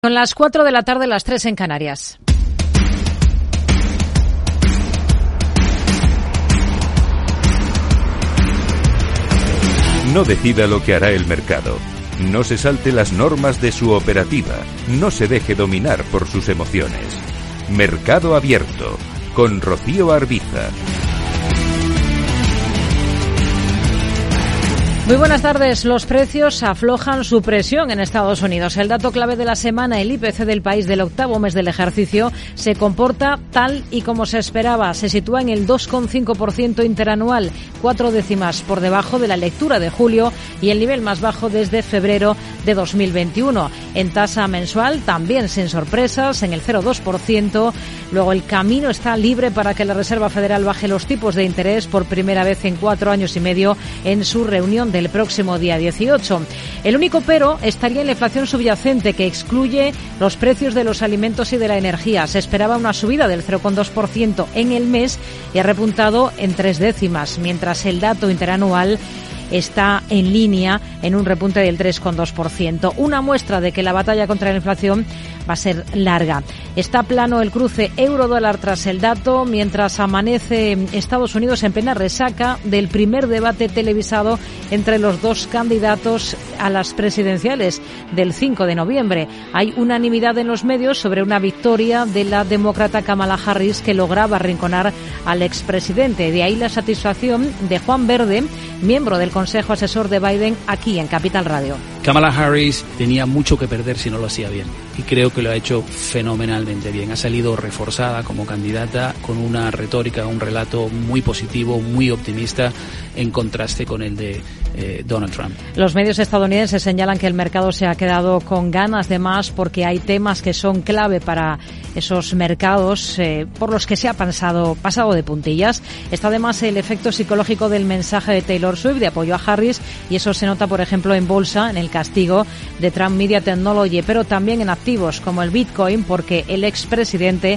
Son las 4 de la tarde, las 3 en Canarias. No decida lo que hará el mercado. No se salte las normas de su operativa. No se deje dominar por sus emociones. Mercado Abierto, con Rocío Arbiza. Muy buenas tardes. Los precios aflojan su presión en Estados Unidos. El dato clave de la semana, el IPC del país del octavo mes del ejercicio, se comporta tal y como se esperaba. Se sitúa en el 2,5% interanual, 4 décimas por debajo de la lectura de julio y el nivel más bajo desde febrero de 2021. En tasa mensual, también sin sorpresas, en el 0,2%. Luego el camino está libre para que la Reserva Federal baje los tipos de interés por primera vez en 4 años y medio en su reunión del próximo día 18. El único pero estaría en la inflación subyacente, que excluye los precios de los alimentos y de la energía. Se esperaba una subida del 0,2% en el mes y ha repuntado en 3 décimas, mientras el dato interanual está en línea en un repunte del 3,2%. Una muestra de que la batalla contra la inflación va a ser larga. Está plano el cruce euro-dólar tras el dato, mientras amanece Estados Unidos en plena resaca del primer debate televisado entre los dos candidatos a las presidenciales del 5 de noviembre. Hay unanimidad en los medios sobre una victoria de la demócrata Kamala Harris, que lograba arrinconar al expresidente. De ahí la satisfacción de Juan Verde, miembro del Consejo Asesor de Biden, aquí en Capital Radio. Kamala Harris tenía mucho que perder si no lo hacía bien, y creo que lo ha hecho fenomenalmente bien. Ha salido reforzada como candidata con una retórica, un relato muy positivo, muy optimista, en contraste con el de Donald Trump. Los medios estadounidenses señalan que el mercado se ha quedado con ganas de más porque hay temas que son clave para esos mercados por los que se ha pasado de puntillas. Está además el efecto psicológico del mensaje de Taylor Swift de apoyo a Harris, y eso se nota, por ejemplo, en bolsa, en el castigo de Trump Media Technology, pero también en activos como el Bitcoin, porque el expresidente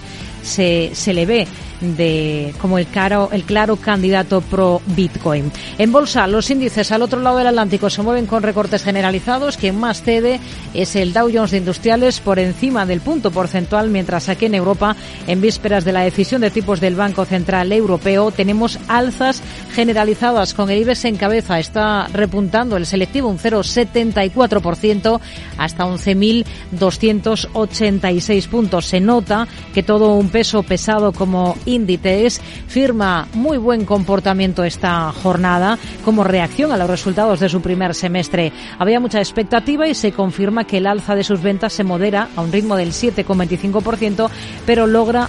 se le ve como el claro candidato pro Bitcoin. En bolsa, los índices al otro lado del Atlántico se mueven con recortes generalizados. Quien más cede es el Dow Jones de Industriales, por encima del punto porcentual, mientras aquí en Europa, en vísperas de la decisión de tipos del Banco Central Europeo, tenemos alzas generalizadas, con el IBEX en cabeza. Está repuntando el selectivo un 0,74% hasta 11.286 puntos. Se nota que todo un peso pesado como Inditex firma muy buen comportamiento esta jornada como reacción a los resultados de su primer semestre. Había mucha expectativa y se confirma que el alza de sus ventas se modera a un ritmo del 7,25%, pero logra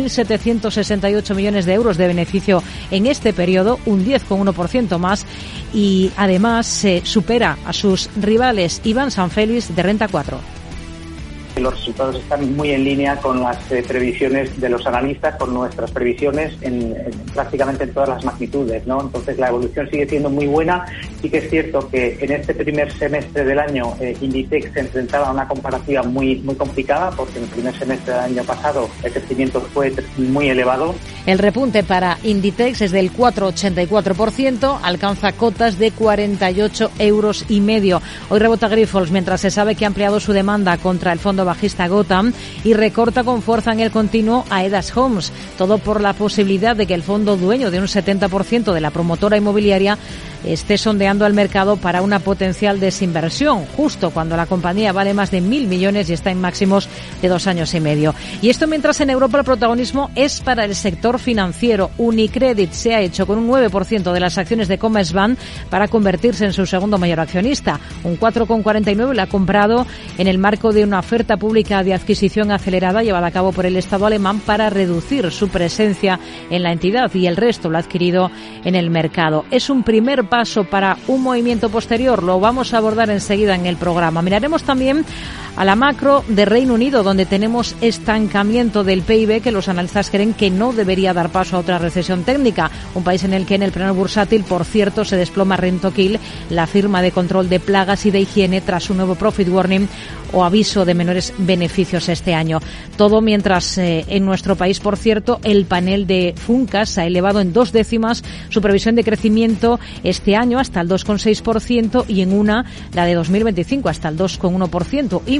2.768 millones de euros de beneficio en este periodo, un 10,1% más, y además se supera a sus rivales Iván San Félix de Renta 4. Los resultados están muy en línea con las previsiones de los analistas, con nuestras previsiones prácticamente en todas las magnitudes, ¿no? Entonces la evolución sigue siendo muy buena. Sí que es cierto que en este primer semestre del año Inditex se enfrentaba a una comparativa muy complicada, porque en el primer semestre del año pasado el crecimiento fue muy elevado. El repunte para Inditex es del 4,84%, alcanza cotas de 48,5 euros. Hoy rebota Grifols, mientras se sabe que ha ampliado su demanda contra el fondo bajista Gotham y recorta con fuerza en el continuo a Edas Homes, todo por la posibilidad de que el fondo, dueño de un 70% de la promotora inmobiliaria, esté sondeando al mercado para una potencial desinversión, justo cuando la compañía vale más de 1.000 millones y está en máximos de 2 años y medio. Y esto mientras en Europa el protagonismo es para el sector financiero. Unicredit se ha hecho con un 9% de las acciones de Commerzbank para convertirse en su segundo mayor accionista. Un 4,49% la ha comprado en el marco de una oferta pública de adquisición acelerada llevada a cabo por el Estado alemán para reducir su presencia en la entidad, y el resto lo ha adquirido en el mercado. Es un primer paso para un movimiento posterior, lo vamos a abordar enseguida en el programa. Miraremos también a la macro de Reino Unido, donde tenemos estancamiento del PIB que los analistas creen que no debería dar paso a otra recesión técnica. Un país en el que en el plano bursátil, por cierto, se desploma Rentokil, la firma de control de plagas y de higiene, tras un nuevo profit warning o aviso de menores beneficios este año. Todo mientras en nuestro país, por cierto, el panel de Funcas ha elevado en 2 décimas su previsión de crecimiento este año hasta el 2,6% y en una, la de 2025, hasta el 2,1%.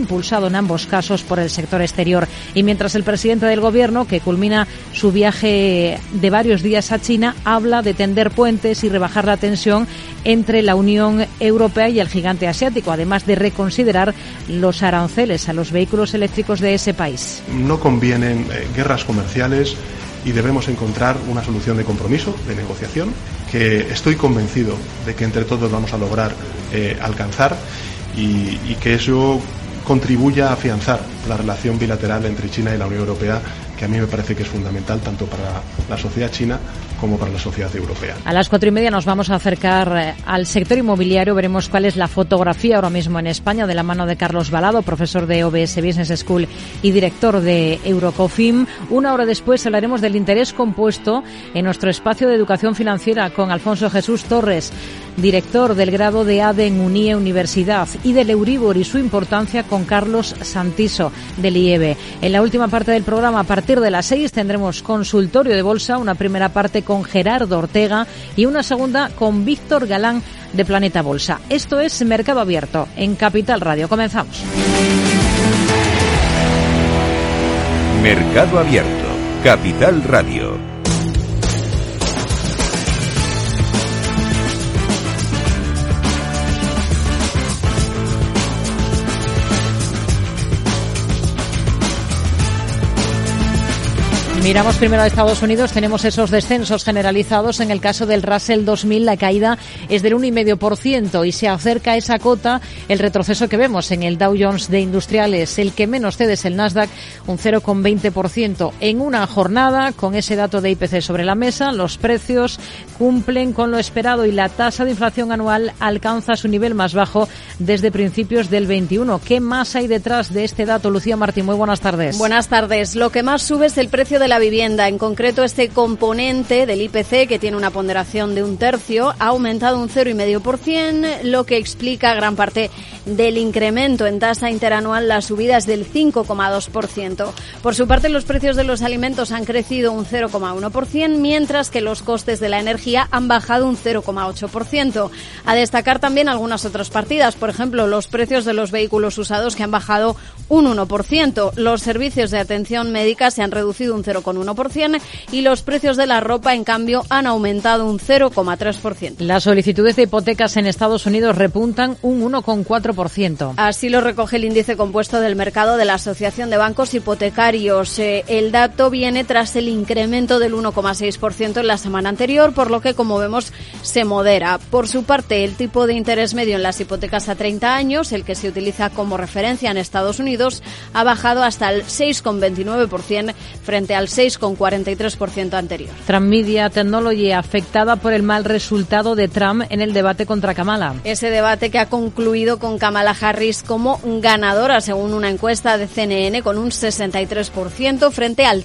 impulsado en ambos casos por el sector exterior. Y mientras el presidente del Gobierno, que culmina su viaje de varios días a China, habla de tender puentes y rebajar la tensión entre la Unión Europea y el gigante asiático, además de reconsiderar los aranceles a los vehículos eléctricos de ese país. No convienen guerras comerciales y debemos encontrar una solución de compromiso, de negociación, que estoy convencido de que entre todos vamos a lograr alcanzar y que eso contribuya a afianzar la relación bilateral entre China y la Unión Europea, que a mí me parece que es fundamental tanto para la sociedad china como para la sociedad europea. A las 4:30 nos vamos a acercar al sector inmobiliario. Veremos cuál es la fotografía ahora mismo en España de la mano de Carlos Balado, profesor de OBS Business School y director de Eurocofim. Una hora después hablaremos del interés compuesto en nuestro espacio de educación financiera con Alfonso Jesús Torres, director del grado de ADE en UNIE Universidad, y del Euribor y su importancia con Carlos Santiso del IEB. En la última parte del programa, a partir de las 6, tendremos consultorio de bolsa, una primera parte con Gerardo Ortega y una segunda con Víctor Galán de Planeta Bolsa. Esto es Mercado Abierto en Capital Radio. Comenzamos. Mercado Abierto, Capital Radio. Miramos primero a Estados Unidos. Tenemos esos descensos generalizados. En el caso del Russell 2000, la caída es del 1,5% y se acerca a esa cota el retroceso que vemos en el Dow Jones de Industriales. El que menos cede es el Nasdaq, un 0,20%. En una jornada, con ese dato de IPC sobre la mesa, los precios cumplen con lo esperado y la tasa de inflación anual alcanza su nivel más bajo desde principios del 21. ¿Qué más hay detrás de este dato? Lucía Martín, muy buenas tardes. Buenas tardes. Lo que más sube es el precio de la vivienda, en concreto este componente del IPC, que tiene una ponderación de 1/3, ha aumentado un 0,5%, lo que explica gran parte del incremento en tasa interanual. La subida es del 5,2%. Por su parte, los precios de los alimentos han crecido un 0,1%, mientras que los costes de la energía han bajado un 0,8%. A destacar también algunas otras partidas, por ejemplo, los precios de los vehículos usados, que han bajado un 1%. Los servicios de atención médica se han reducido un 0,1% y los precios de la ropa, en cambio, han aumentado un 0,3%. Las solicitudes de hipotecas en Estados Unidos repuntan un 1,4%. Así lo recoge el índice compuesto del mercado de la Asociación de Bancos Hipotecarios. El dato viene tras el incremento del 1,6% en la semana anterior, por lo que, como vemos, se modera. Por su parte, el tipo de interés medio en las hipotecas a 30 años, el que se utiliza como referencia en Estados Unidos, ha bajado hasta el 6,29% frente al 6,43% anterior. Trump Media Technology afectada por el mal resultado de Trump en el debate contra Kamala. Ese debate que ha concluido con Kamala Harris como ganadora, según una encuesta de CNN, con un 63% frente al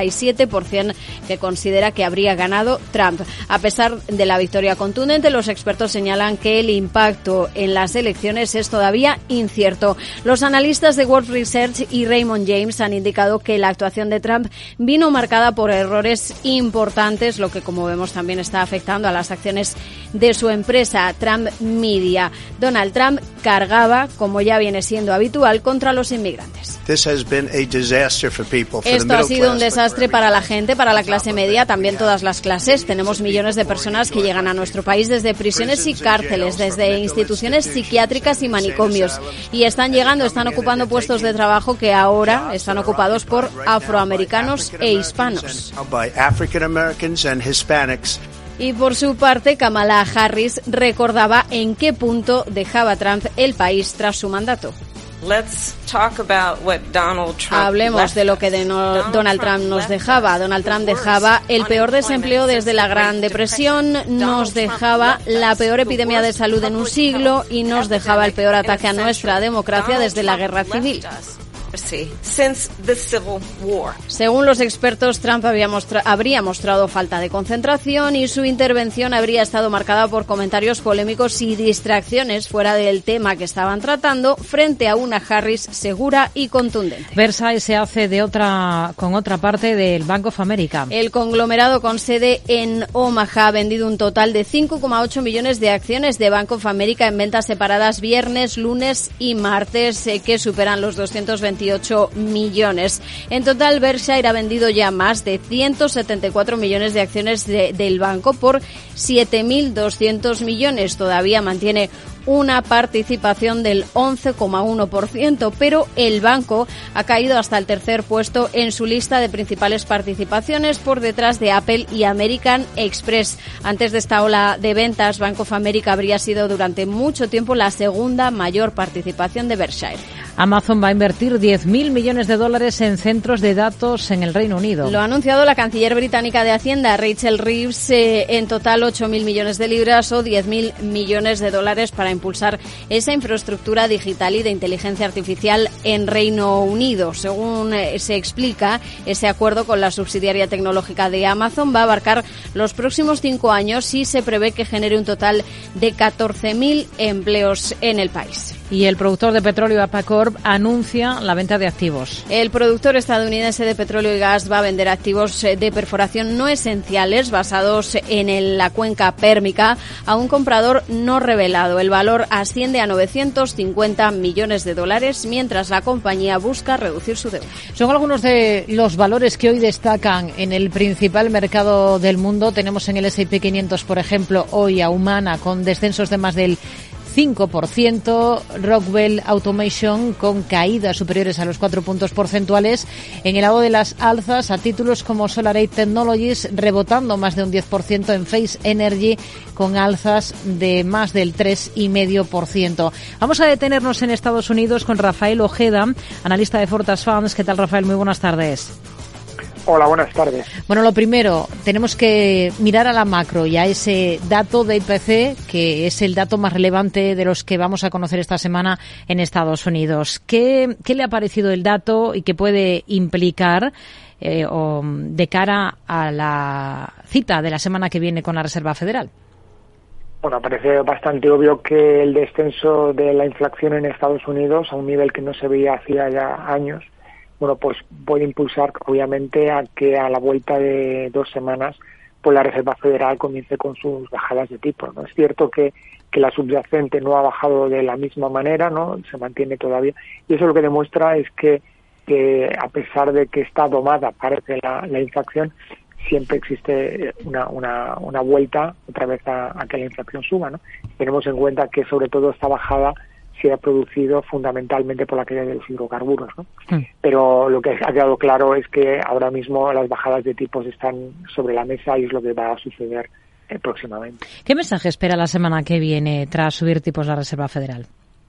37% que considera que habría ganado Trump. A pesar de la victoria contundente, los expertos señalan que el impacto en las elecciones es todavía incierto. Los analistas de Wolf Research y Raymond James han indicado que la actuación de Trump vino marcada por errores importantes, lo que, como vemos, también está afectando a las acciones de su empresa, Trump Media. Donald Trump cargaba, como ya viene siendo habitual, contra los inmigrantes. Esto ha sido un desastre para la gente, para la clase media, también todas las clases. Tenemos millones de personas que llegan a nuestro país desde prisiones y cárceles, desde instituciones psiquiátricas y manicomios. Y están llegando, están ocupando puestos de trabajo que ahora están ocupados por afroamericanos e hispanos. Y por su parte, Kamala Harris recordaba en qué punto dejaba Trump el país tras su mandato. Hablemos de lo que Donald Trump nos dejaba. Donald Trump dejaba el peor desempleo desde la Gran Depresión, nos dejaba la peor epidemia de salud en un siglo y nos dejaba el peor ataque a nuestra democracia desde la Guerra Civil. Según los expertos, Trump habría mostrado falta de concentración y su intervención habría estado marcada por comentarios polémicos y distracciones fuera del tema que estaban tratando frente a una Harris segura y contundente. Versailles se hace con otra parte del Bank of America. El conglomerado con sede en Omaha ha vendido un total de 5,8 millones de acciones de Bank of America en ventas separadas viernes, lunes y martes, que superan los 228 millones. En total, Berkshire ha vendido ya más de 174 millones de acciones del banco por 7.200 millones. Todavía mantiene una participación del 11,1%, pero el banco ha caído hasta el tercer puesto en su lista de principales participaciones, por detrás de Apple y American Express. Antes de esta ola de ventas, Bank of America habría sido durante mucho tiempo la segunda mayor participación de Berkshire. Amazon va a invertir 10.000 millones de dólares en centros de datos en el Reino Unido. Lo ha anunciado la canciller británica de Hacienda, Rachel Reeves, en total 8.000 millones de libras o 10.000 millones de dólares para impulsar esa infraestructura digital y de inteligencia artificial en Reino Unido. Según se explica, ese acuerdo con la subsidiaria tecnológica de Amazon va a abarcar los próximos 5 años y se prevé que genere un total de 14.000 empleos en el país. Y el productor de petróleo Apacorp anuncia la venta de activos. El productor estadounidense de petróleo y gas va a vender activos de perforación no esenciales basados en la cuenca pérmica a un comprador no revelado. El valor asciende a 950 millones de dólares, mientras la compañía busca reducir su deuda. Son algunos de los valores que hoy destacan en el principal mercado del mundo. Tenemos en el S&P 500, por ejemplo, hoy a Humana con descensos de más del 5%, Rockwell Automation con caídas superiores a los 4 puntos porcentuales. En el lado de las alzas, a títulos como SolarAid Technologies rebotando más de un 10%, en Face Energy con alzas de más del 3,5%. Vamos a detenernos en Estados Unidos con Rafael Ojeda, analista de Fortas Funds. ¿Qué tal, Rafael? Muy buenas tardes. Hola, buenas tardes. Bueno, lo primero, tenemos que mirar a la macro y a ese dato de IPC, que es el dato más relevante de los que vamos a conocer esta semana en Estados Unidos. ¿Qué le ha parecido el dato y qué puede implicar de cara a la cita de la semana que viene con la Reserva Federal? Bueno, parece bastante obvio que el descenso de la inflación en Estados Unidos a un nivel que no se veía hacía ya años, bueno, pues puede impulsar obviamente a que a la vuelta de 2 semanas pues la Reserva Federal comience con sus bajadas de tipos, ¿no? Es cierto que la subyacente no ha bajado de la misma manera, ¿no? Se mantiene todavía, y eso lo que demuestra es que a pesar de que está domada, parece la inflación, siempre existe una vuelta otra vez a que la inflación suba, ¿no? Tenemos en cuenta que sobre todo esta bajada se ha producido fundamentalmente por la caída de los hidrocarburos, ¿no? Pero lo que ha quedado claro es que ahora mismo las bajadas de tipos están sobre la mesa y es lo que va a suceder próximamente. ¿Qué mensaje espera la semana que viene tras subir tipos la Reserva Federal?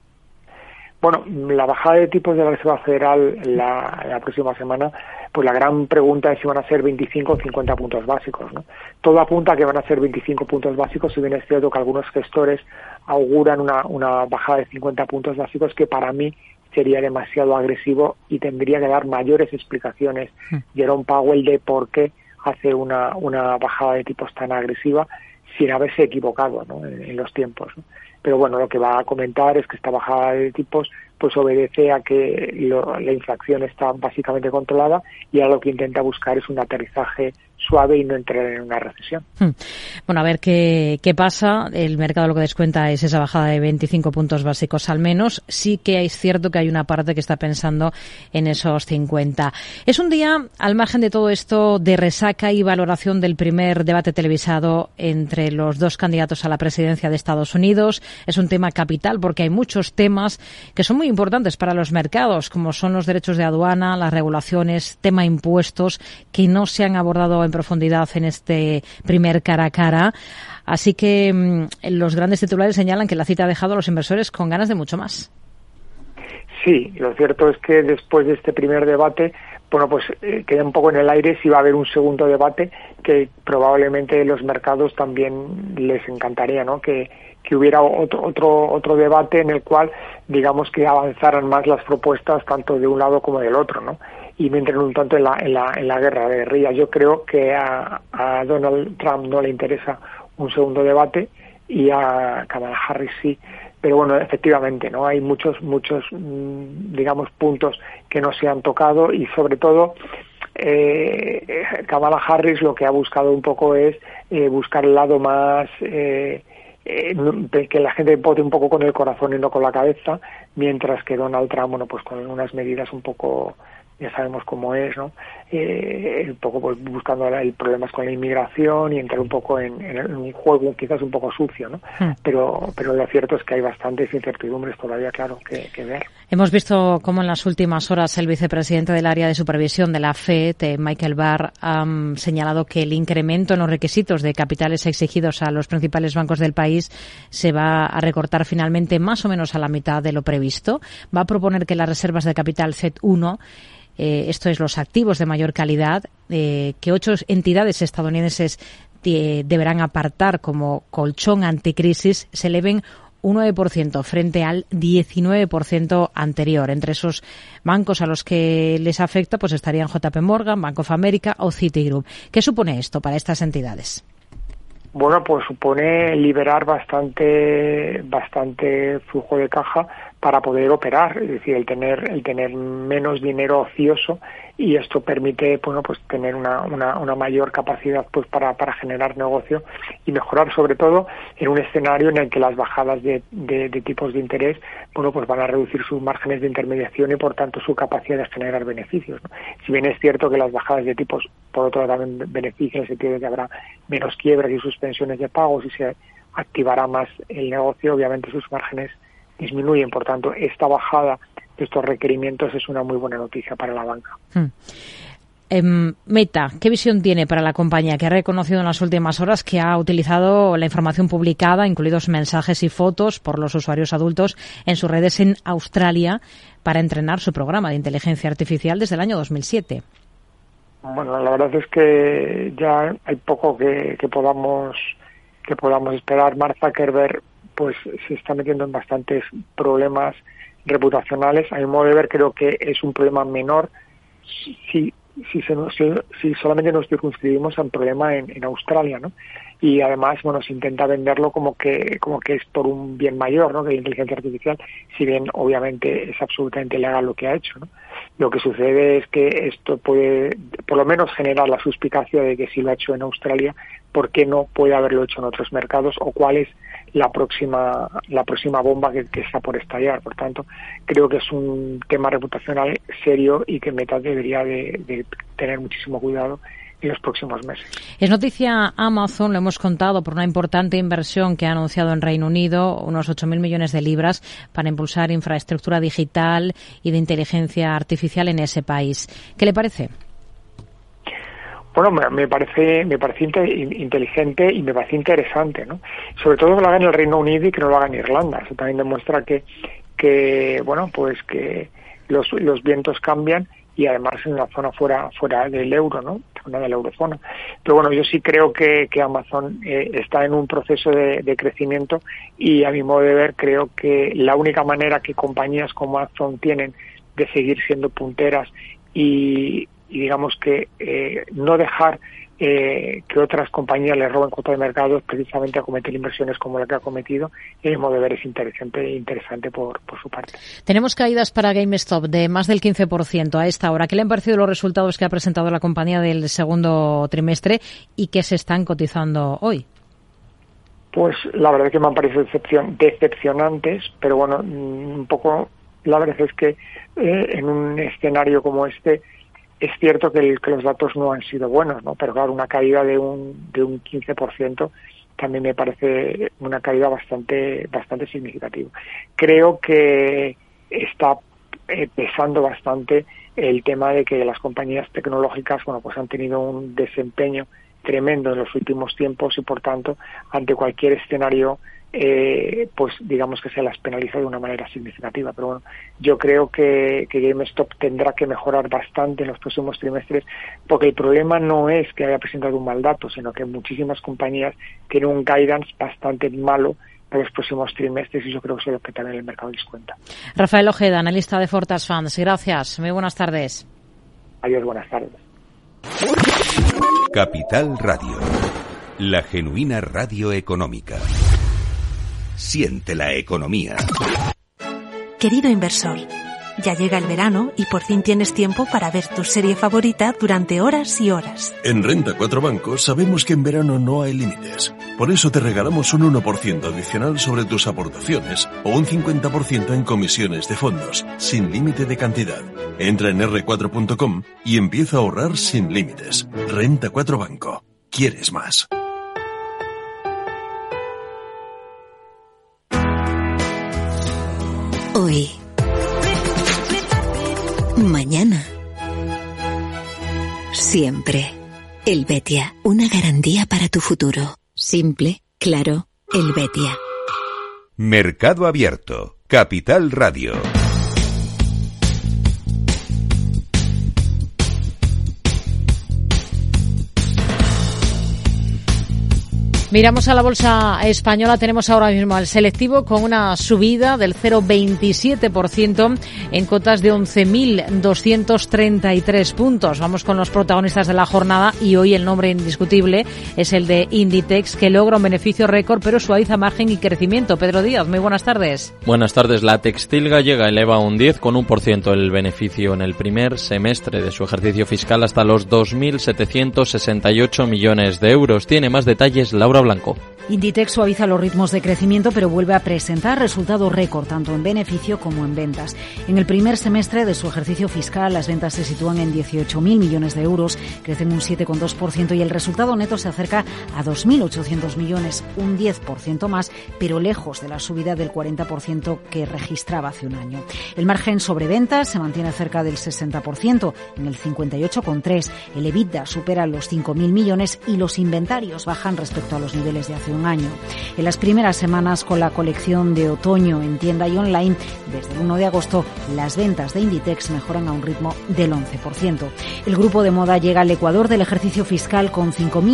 Bueno, la bajada de tipos de la Reserva Federal la próxima semana, pues la gran pregunta es si van a ser 25 o 50 puntos básicos, ¿no? Todo apunta a que van a ser 25 puntos básicos, si bien es cierto que algunos gestores auguran una bajada de 50 puntos básicos que para mí sería demasiado agresivo y tendría que dar mayores explicaciones Jerome Powell de por qué hace una bajada de tipos tan agresiva sin haberse equivocado, ¿no? en los tiempos, ¿no? Pero bueno, lo que va a comentar es que esta bajada de tipos pues obedece a que la inflación está básicamente controlada y ahora lo que intenta buscar es un aterrizaje suave y no entrar en una recesión. Bueno, a ver qué pasa. El mercado lo que descuenta es esa bajada de 25 puntos básicos al menos. Sí que es cierto que hay una parte que está pensando en esos 50. Es un día, al margen de todo esto, de resaca y valoración del primer debate televisado entre los dos candidatos a la presidencia de Estados Unidos. Es un tema capital porque hay muchos temas que son muy importantes para los mercados, como son los derechos de aduana, las regulaciones, tema impuestos, que no se han abordado en profundidad en este primer cara a cara. Así que los grandes titulares señalan que la cita ha dejado a los inversores con ganas de mucho más. sí. Lo cierto es que después de este primer debate, bueno, pues queda un poco en el aire si va a haber un segundo debate, que probablemente los mercados también les encantaría, ¿no? Que hubiera otro debate en el cual, digamos, que avanzaran más las propuestas tanto de un lado como del otro, ¿no? Y me entren un tanto en la guerra de guerrillas. Yo creo que a Donald Trump no le interesa un segundo debate y a Kamala Harris sí. Pero bueno, efectivamente, ¿no? Hay muchos, digamos, puntos que no se han tocado y sobre todo Kamala Harris lo que ha buscado un poco es buscar el lado más que la gente vote un poco con el corazón y no con la cabeza, mientras que Donald Trump, bueno, pues con unas medidas un poco, ya sabemos cómo es, ¿no? Un poco pues, buscando el problemas con la inmigración y entrar un poco en un juego quizás un poco sucio, ¿no? Pero lo cierto es que hay bastantes incertidumbres todavía, claro, que ver. Hemos visto cómo en las últimas horas el vicepresidente del área de supervisión de la FED, Michael Barr, ha señalado que el incremento en los requisitos de capitales exigidos a los principales bancos del país se va a recortar finalmente más o menos a la mitad de lo previsto. Va a proponer que las reservas de capital FED 1, esto es los activos de mayor calidad, que 8 entidades estadounidenses deberán apartar como colchón anticrisis, se eleven un 9% frente al 19% anterior. Entre esos bancos a los que les afecta pues estarían JP Morgan, Bank of America o Citigroup. ¿Qué supone esto para estas entidades? Bueno, pues supone liberar bastante flujo de caja para poder operar, es decir, el tener menos dinero ocioso, y esto permite, bueno, pues tener una mayor capacidad pues para generar negocio y mejorar, sobre todo en un escenario en el que las bajadas de tipos de interés, bueno, pues van a reducir sus márgenes de intermediación y por tanto su capacidad de generar beneficios, ¿no? Si bien es cierto que las bajadas de tipos por otro lado también benefician en el sentido de que habrá menos quiebras y suspensiones de pagos y se activará más el negocio, obviamente sus márgenes disminuyen. Por tanto, esta bajada de estos requerimientos es una muy buena noticia para la banca. Meta, ¿qué visión tiene para la compañía, que ha reconocido en las últimas horas que ha utilizado la información publicada, incluidos mensajes y fotos por los usuarios adultos en sus redes en Australia, para entrenar su programa de inteligencia artificial desde el año 2007? Bueno, la verdad es que ya hay poco que podamos esperar. Mark Zuckerberg pues se está metiendo en bastantes problemas reputacionales. A mi modo de ver, creo que es un problema menor si solamente nos circunscribimos a un problema en Australia, ¿no? Y además, bueno, se intenta venderlo como que es por un bien mayor, ¿no? Que la inteligencia artificial, si bien obviamente es absolutamente legal lo que ha hecho, ¿no? Lo que sucede es que esto puede, por lo menos, generar la suspicacia de que si lo ha hecho en Australia, ¿por qué no puede haberlo hecho en otros mercados? O cuál es la próxima bomba que está por estallar. Por tanto, creo que es un tema reputacional serio y que Meta debería de tener muchísimo cuidado en los próximos meses. Es noticia Amazon, lo hemos contado, por una importante inversión que ha anunciado en Reino Unido, unos 8.000 millones de libras para impulsar infraestructura digital y de inteligencia artificial en ese país. ¿Qué le parece? Bueno, me parece inteligente y me parece interesante, ¿no? Sobre todo que lo haga en el Reino Unido y que no lo haga en Irlanda. Eso también demuestra que bueno, pues que los vientos cambian, y además en una zona fuera del euro, ¿no? Fuera de la eurozona. Pero bueno, yo sí creo que Amazon está en un proceso de crecimiento, y a mi modo de ver creo que la única manera que compañías como Amazon tienen de seguir siendo punteras y digamos que no dejar que otras compañías les roben cuota de mercado es precisamente acometer inversiones como la que ha cometido, y el modo de ver es interesante por su parte. Tenemos caídas para GameStop de más del 15% a esta hora. ¿Qué le han parecido los resultados que ha presentado la compañía del segundo trimestre y que se están cotizando hoy? Pues la verdad es que me han parecido decepcionantes, pero bueno, un poco la verdad es que en un escenario como este es cierto que los datos no han sido buenos, ¿no? Pero claro, una caída de un 15% también me parece una caída bastante significativa. Creo que está pesando bastante el tema de que las compañías tecnológicas, bueno, pues han tenido un desempeño tremendo en los últimos tiempos, y por tanto, ante cualquier escenario pues digamos que se las penaliza de una manera significativa. Pero bueno, yo creo que GameStop tendrá que mejorar bastante en los próximos trimestres, porque el problema no es que haya presentado un mal dato, sino que muchísimas compañías tienen un guidance bastante malo para los próximos trimestres, y yo creo que eso es lo que también el mercado les cuenta. Rafael Ojeda, analista de Fortas Funds. Gracias. Muy buenas tardes. Adiós, buenas tardes. Capital Radio, la genuina radio económica. Siente la economía. Querido inversor, ya llega el verano y por fin tienes tiempo para ver tu serie favorita durante horas y horas. En Renta 4 Banco sabemos que en verano no hay límites. Por eso te regalamos un 1% adicional sobre tus aportaciones o un 50% en comisiones de fondos, sin límite de cantidad. Entra en r4.com y empieza a ahorrar sin límites. Renta 4 Banco. ¿Quieres más? Hoy. Mañana. Siempre. Helvetia, una garantía para tu futuro. Simple, claro, Helvetia. Mercado Abierto, Capital Radio. Miramos a la bolsa española. Tenemos ahora mismo al selectivo con una subida del 0,27% en cotas de 11.233 puntos. Vamos con los protagonistas de la jornada, y hoy el nombre indiscutible es el de Inditex, que logra un beneficio récord pero suaviza margen y crecimiento. Pedro Díaz, muy buenas tardes. Buenas tardes. La textil gallega eleva un 10,1% el beneficio en el primer semestre de su ejercicio fiscal hasta los 2.768 millones de euros. Tiene más detalles Laura Blanco. Inditex suaviza los ritmos de crecimiento, pero vuelve a presentar resultados récord, tanto en beneficio como en ventas. En el primer semestre de su ejercicio fiscal, las ventas se sitúan en 18.000 millones de euros, crecen un 7,2%, y el resultado neto se acerca a 2.800 millones, un 10% más, pero lejos de la subida del 40% que registraba hace un año. El margen sobre ventas se mantiene cerca del 60%, en el 58,3%. El EBITDA supera los 5.000 millones y los inventarios bajan respecto a los niveles de hace un año. En las primeras semanas, con la colección de otoño en tienda y online, desde el 1 de agosto, las ventas de Inditex mejoran a un ritmo del 11%. El grupo de moda llega al ecuador del ejercicio fiscal con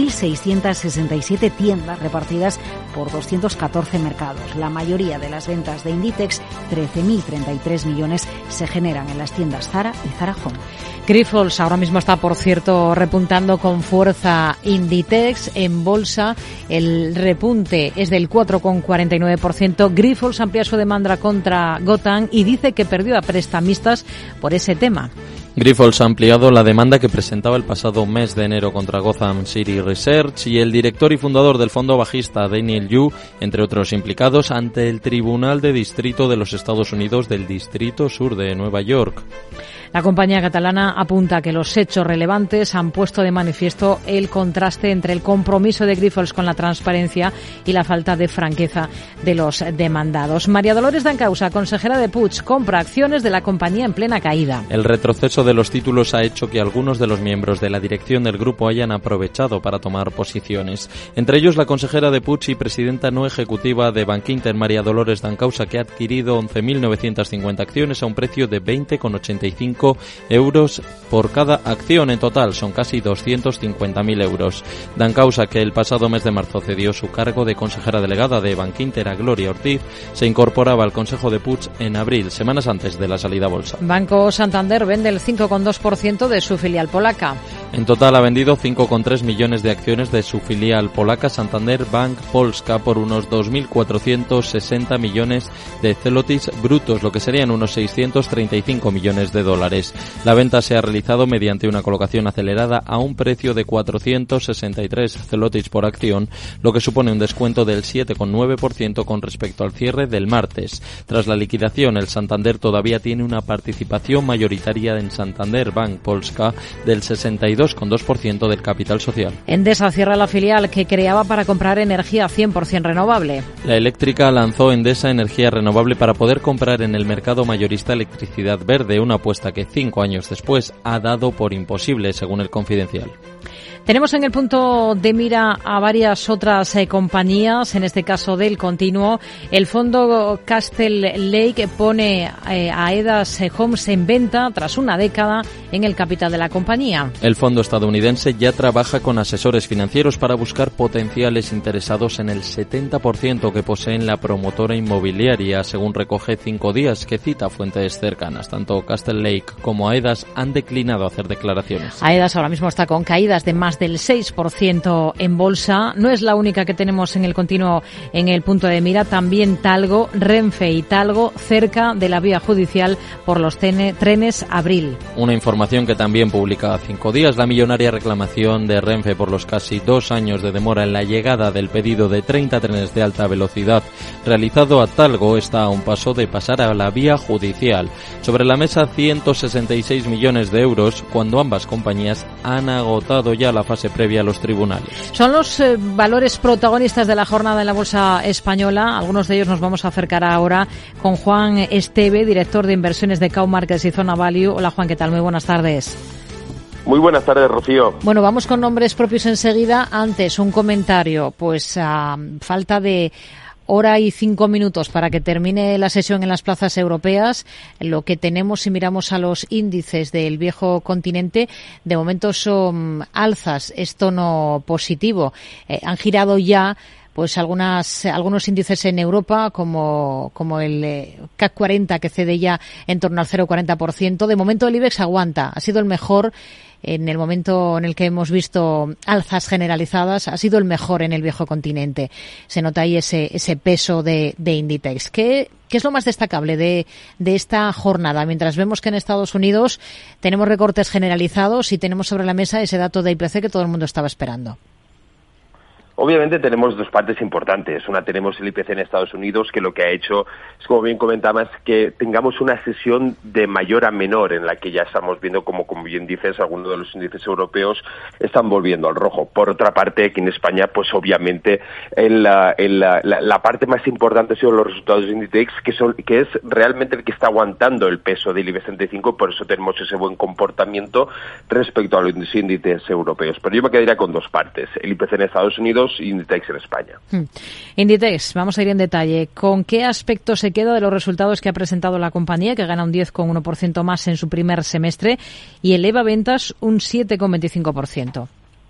5.667 tiendas repartidas por 214 mercados. La mayoría de las ventas de Inditex, 13.033 millones, se generan en las tiendas Zara y Zara Home. Grifols ahora mismo está, por cierto, repuntando con fuerza. Inditex en bolsa, el repunte es del 4,49%. Grifols amplía su demanda contra Gotham y dice que perdió a prestamistas por ese tema. Grifols ha ampliado la demanda que presentaba el pasado mes de enero contra Gotham City Research y el director y fundador del fondo bajista Daniel Yu, entre otros implicados, ante el Tribunal de Distrito de los Estados Unidos del Distrito Sur de Nueva York. La compañía catalana apunta que los hechos relevantes han puesto de manifiesto el contraste entre el compromiso de Grifols con la transparencia y la falta de franqueza de los demandados. María Dolores Dancausa, consejera de Puig, compra acciones de la compañía en plena caída. El retroceso de los títulos ha hecho que algunos de los miembros de la dirección del grupo hayan aprovechado para tomar posiciones. Entre ellos la consejera de Puig y presidenta no ejecutiva de Bankinter, María Dolores Dancausa, que ha adquirido 11.950 acciones a un precio de 20,85 euros por cada acción. En total son casi 250.000 euros. Dancausa, que el pasado mes de marzo cedió su cargo de consejera delegada de Bankinter a Gloria Ortiz, se incorporaba al Consejo de Puig en abril, semanas antes de la salida a bolsa. Banco Santander vende el 5,2% de su filial polaca. En total ha vendido 5,3 millones de acciones de su filial polaca Santander Bank Polska por unos 2.460 millones de zlotys brutos, lo que serían unos 635 millones de dólares. La venta se ha realizado mediante una colocación acelerada a un precio de 463 zlotys por acción, lo que supone un descuento del 7,9% con respecto al cierre del martes. Tras la liquidación, el Santander todavía tiene una participación mayoritaria en Santander Bank Polska del 62,2% del capital social. Endesa cierra la filial que creaba para comprar energía 100% renovable. La eléctrica lanzó Endesa Energía Renovable para poder comprar en el mercado mayorista electricidad verde, una apuesta que 5 años después ha dado por imposible, según el Confidencial. Tenemos en el punto de mira a varias otras compañías, en este caso del continuo. El fondo Castle Lake pone a Aedas Homes en venta tras una década en el capital de la compañía. El fondo estadounidense ya trabaja con asesores financieros para buscar potenciales interesados en el 70% que poseen la promotora inmobiliaria, según recoge 5 días, que cita fuentes cercanas. Tanto Castle Lake como Aedas han declinado hacer declaraciones. Aedas ahora mismo está con caídas de más del 6% en bolsa. No es la única que tenemos en el continuo en el punto de mira. También Talgo, Renfe y Talgo cerca de la vía judicial por los trenes Abril. Una información que también publica 5 días, la millonaria reclamación de Renfe por los casi 2 años de demora en la llegada del pedido de 30 trenes de alta velocidad realizado a Talgo está a un paso de pasar a la vía judicial. Sobre la mesa 166 millones de euros cuando ambas compañías han agotado ya la fase previa a los tribunales. Son los valores protagonistas de la jornada en la bolsa española. Algunos de ellos nos vamos a acercar ahora con Juan Esteve, director de inversiones de Cow Markets y Zona Value. Hola Juan, ¿qué tal? Muy buenas tardes. Muy buenas tardes, Rocío. Bueno, vamos con nombres propios enseguida. Antes, un comentario. Pues a falta de hora y 5 minutos para que termine la sesión en las plazas europeas, lo que tenemos si miramos a los índices del viejo continente, de momento son alzas, es tono positivo. Han girado ya pues algunos índices en Europa, como el CAC 40, que cede ya en torno al 0,40%. De momento el IBEX aguanta, ha sido el mejor en el momento en el que hemos visto alzas generalizadas, ha sido el mejor en el viejo continente. Se nota ahí ese peso de Inditex. ¿Qué es lo más destacable de esta jornada? Mientras vemos que en Estados Unidos tenemos recortes generalizados y tenemos sobre la mesa ese dato de IPC que todo el mundo estaba esperando. Obviamente tenemos dos partes importantes. Una, tenemos el IPC en Estados Unidos, que lo que ha hecho es, como bien comentabas, que tengamos una sesión de mayor a menor, en la que ya estamos viendo como bien dices, algunos de los índices europeos están volviendo al rojo. Por otra parte, aquí en España, pues obviamente la parte más importante han sido los resultados de Inditex, que es realmente el que está aguantando el peso del IBEX 35, por eso tenemos ese buen comportamiento respecto a los índices europeos. Pero yo me quedaría con dos partes, el IPC en Estados Unidos y Inditex en España. Inditex, vamos a ir en detalle. ¿Con qué aspecto se queda de los resultados que ha presentado la compañía, que gana un 10,1% más en su primer semestre y eleva ventas un 7,25%?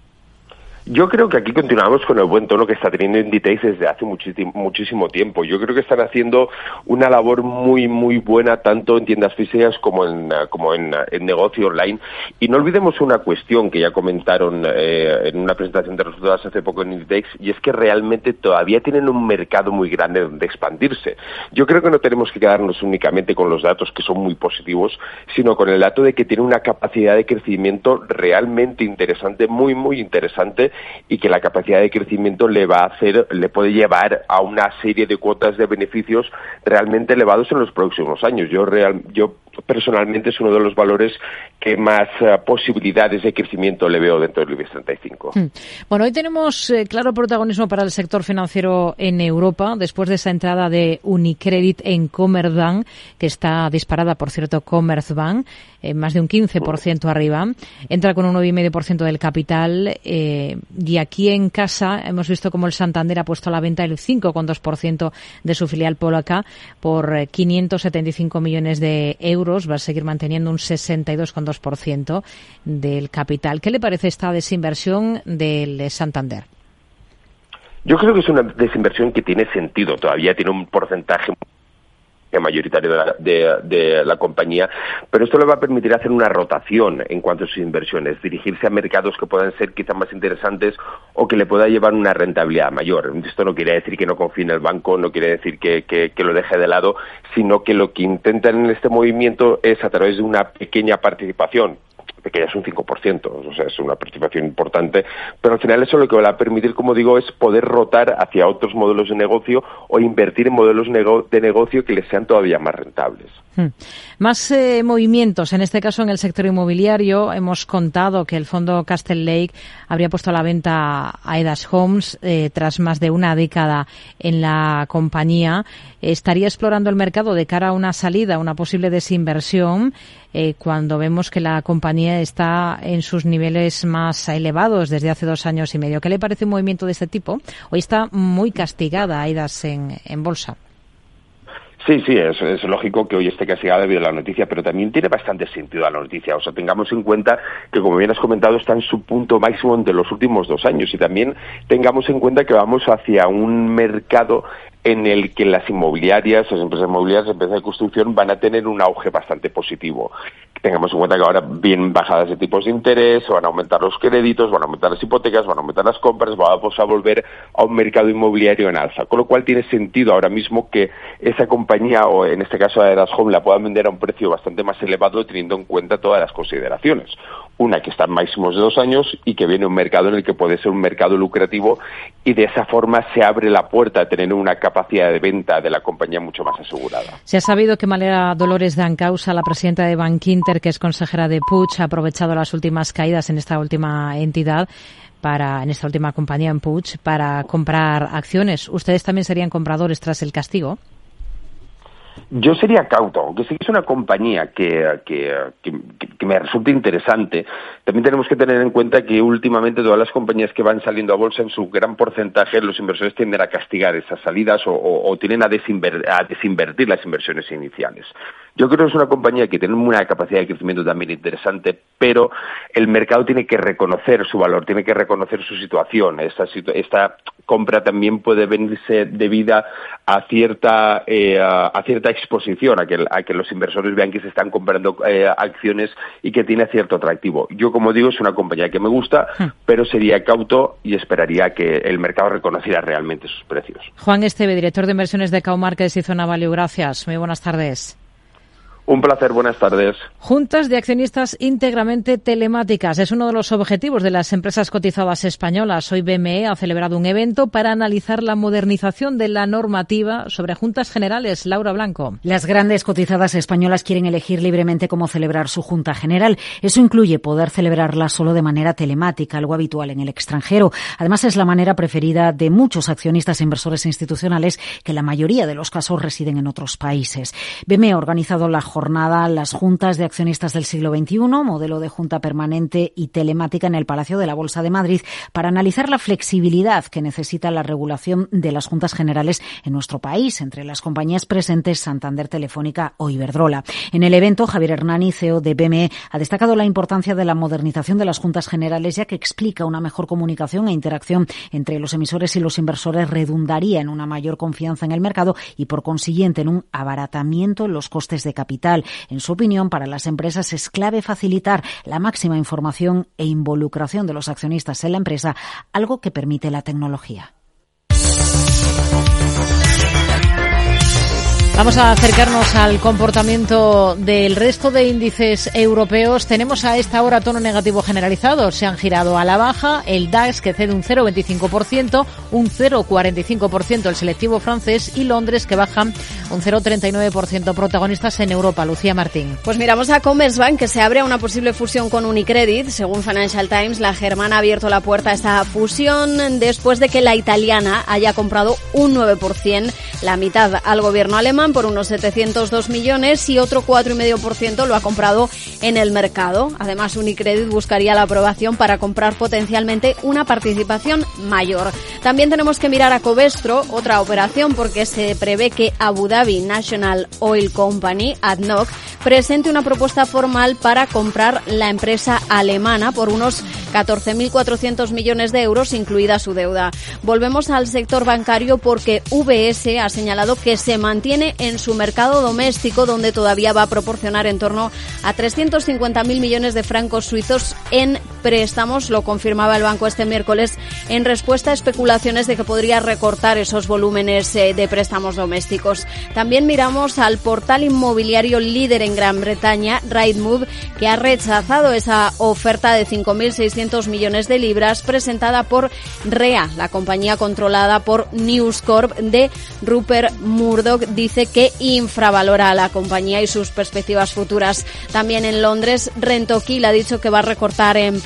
Yo creo que aquí continuamos con el buen tono que está teniendo Inditex desde hace muchísimo tiempo. Yo creo que están haciendo una labor muy buena tanto en tiendas físicas como en negocio online. Y no olvidemos una cuestión que ya comentaron en una presentación de resultados hace poco en Inditex, y es que realmente todavía tienen un mercado muy grande donde expandirse. Yo creo que no tenemos que quedarnos únicamente con los datos, que son muy positivos, sino con el dato de que tiene una capacidad de crecimiento realmente interesante, muy interesante, y que la capacidad de crecimiento le puede llevar a una serie de cuotas de beneficios realmente elevados en los próximos años. Yo personalmente es uno de los valores que más posibilidades de crecimiento le veo dentro del IBEX 35. Bueno, hoy tenemos claro protagonismo para el sector financiero en Europa, después de esa entrada de Unicredit en Commerzbank, que está disparada, por cierto, Commerzbank, más de un 15% arriba, entra con un 9,5% del capital, y aquí en casa hemos visto cómo el Santander ha puesto a la venta el 5,2% de su filial polaca por 575 millones de euros. Va a seguir manteniendo un 62,2% del capital. ¿Qué le parece esta desinversión del Santander? Yo creo que es una desinversión que tiene sentido. Todavía tiene un porcentaje mayoritario de la compañía, pero esto le va a permitir hacer una rotación en cuanto a sus inversiones, dirigirse a mercados que puedan ser quizá más interesantes o que le pueda llevar una rentabilidad mayor. Esto no quiere decir que no confíe en el banco, no quiere decir que lo deje de lado, sino que lo que intentan en este movimiento es, a través de una pequeña participación, pequeña, es un 5%, o sea, es una participación importante, pero al final eso lo que va a permitir, como digo, es poder rotar hacia otros modelos de negocio o invertir en modelos de negocio que les sean todavía más rentables. Más movimientos, en este caso en el sector inmobiliario. Hemos contado que el fondo Castle Lake habría puesto a la venta a Aedas Homes tras más de una década en la compañía. Estaría explorando el mercado de cara a una salida, una posible desinversión. cuando vemos que la compañía está en sus niveles más elevados desde hace 2 años y medio. ¿Qué le parece un movimiento de este tipo? Hoy está muy castigada Aidas en bolsa. Sí, es lógico que hoy esté castigada debido a la noticia, pero también tiene bastante sentido la noticia. O sea, tengamos en cuenta que, como bien has comentado, está en su punto máximo de los últimos 2 años, y también tengamos en cuenta que vamos hacia un mercado en el que las inmobiliarias, las empresas inmobiliarias, las empresas de construcción van a tener un auge bastante positivo. Tengamos en cuenta que ahora vienen bajadas de tipos de interés, van a aumentar los créditos, van a aumentar las hipotecas, van a aumentar las compras, vamos a volver a un mercado inmobiliario en alza. Con lo cual tiene sentido ahora mismo que esa compañía, o en este caso Aidas Home, la pueda vender a un precio bastante más elevado, teniendo en cuenta todas las consideraciones. Una, que está en máximos de 2 años y que viene un mercado en el que puede ser un mercado lucrativo, y de esa forma se abre la puerta a tener una capacidad de venta de la compañía mucho más asegurada. Se ha sabido que Malera Dolores Dancausa, la presidenta de Bankinter, que es consejera de Puig, ha aprovechado las últimas caídas en esta última entidad, en esta última compañía en Puig, para comprar acciones. ¿Ustedes también serían compradores tras el castigo? Yo sería cauto, aunque sí que es una compañía que me resulta interesante. También tenemos que tener en cuenta que últimamente todas las compañías que van saliendo a bolsa, en su gran porcentaje los inversores tienden a castigar esas salidas o tienden a desinvertir las inversiones iniciales. Yo creo que es una compañía que tiene una capacidad de crecimiento también interesante, pero el mercado tiene que reconocer su valor, tiene que reconocer su situación. Esta compra también puede venirse debida a cierta exposición, a que los inversores vean que se están comprando acciones y que tiene cierto atractivo. Yo, como digo, es una compañía que me gusta, pero sería cauto y esperaría que el mercado reconociera realmente sus precios. Juan Esteve, director de inversiones de Cow Markets y Zona Value. Gracias. Muy buenas tardes. Un placer, buenas tardes. Juntas de accionistas íntegramente telemáticas. Es uno de los objetivos de las empresas cotizadas españolas. Hoy BME ha celebrado un evento para analizar la modernización de la normativa sobre juntas generales. Laura Blanco. Las grandes cotizadas españolas quieren elegir libremente cómo celebrar su junta general. Eso incluye poder celebrarla solo de manera telemática, algo habitual en el extranjero. Además, es la manera preferida de muchos accionistas e inversores institucionales, que en la mayoría de los casos residen en otros países. BME ha organizado la jornada Las Juntas de Accionistas del siglo XXI, modelo de junta permanente y telemática, en el Palacio de la Bolsa de Madrid, para analizar la flexibilidad que necesita la regulación de las juntas generales en nuestro país. Entre las compañías presentes, Santander, Telefónica o Iberdrola. En el evento, Javier Hernani, CEO de BME, ha destacado la importancia de la modernización de las juntas generales, ya que explica una mejor comunicación e interacción entre los emisores y los inversores redundaría en una mayor confianza en el mercado y, por consiguiente, en un abaratamiento en los costes de capital. En su opinión, para las empresas es clave facilitar la máxima información e involucración de los accionistas en la empresa, algo que permite la tecnología. Vamos a acercarnos al comportamiento del resto de índices europeos. Tenemos a esta hora tono negativo generalizado. Se han girado a la baja. El DAX, que cede un 0,25%, un 0,45% el selectivo francés, y Londres, que baja un 0,39%. Protagonistas en Europa. Lucía Martín. Pues miramos a Commerzbank, que se abre a una posible fusión con Unicredit. Según Financial Times, la germana ha abierto la puerta a esta fusión después de que la italiana haya comprado un 9%, la mitad al gobierno alemán, por unos 702 millones, y otro 4,5% lo ha comprado en el mercado. Además, Unicredit buscaría la aprobación para comprar potencialmente una participación mayor. También tenemos que mirar a Covestro, otra operación, porque se prevé que Abu Dhabi National Oil Company, ADNOC, presente una propuesta formal para comprar la empresa alemana por unos 14.400 millones de euros, incluida su deuda. Volvemos al sector bancario, porque UBS ha señalado que se mantiene en su mercado doméstico, donde todavía va a proporcionar en torno a 350.000 millones de francos suizos en préstamos. Lo confirmaba el banco este miércoles en respuesta a especulaciones de que podría recortar esos volúmenes de préstamos domésticos. También miramos al portal inmobiliario líder en Gran Bretaña, Rightmove, que ha rechazado esa oferta de 5.600 millones de libras presentada por REA, la compañía controlada por News Corp de Rupert Murdoch. Dice que infravalora a la compañía y sus perspectivas futuras. También en Londres, Rentokil ha dicho que va a recortar empleo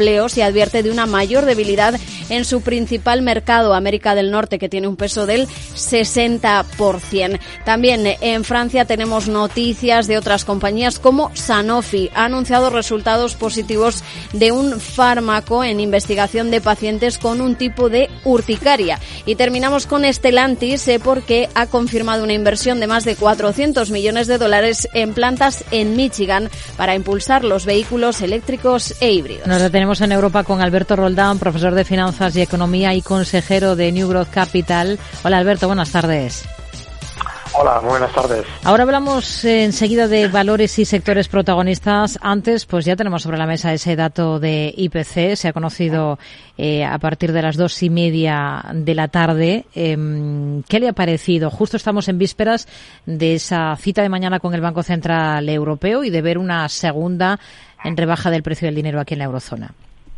empleos y advierte de una mayor debilidad en su principal mercado, América del Norte, que tiene un peso del 60%. También en Francia tenemos noticias de otras compañías como Sanofi. Ha anunciado resultados positivos de un fármaco en investigación de pacientes con un tipo de urticaria. Y terminamos con Stellantis porque ha confirmado una inversión de más de $400 millones en plantas en Michigan para impulsar los vehículos eléctricos e híbridos. Nos detenemos en Europa con Alberto Roldán, profesor de Finanzas y Economía y consejero de New Growth Capital. Hola Alberto, buenas tardes. Hola, muy buenas tardes. Ahora hablamos enseguida de valores y sectores protagonistas. Antes, pues ya tenemos sobre la mesa ese dato de IPC. Se ha conocido a partir de las 2:30 de la tarde. ¿Qué le ha parecido? Justo estamos en vísperas de esa cita de mañana con el Banco Central Europeo y de ver una segunda en rebaja del precio del dinero aquí en la eurozona.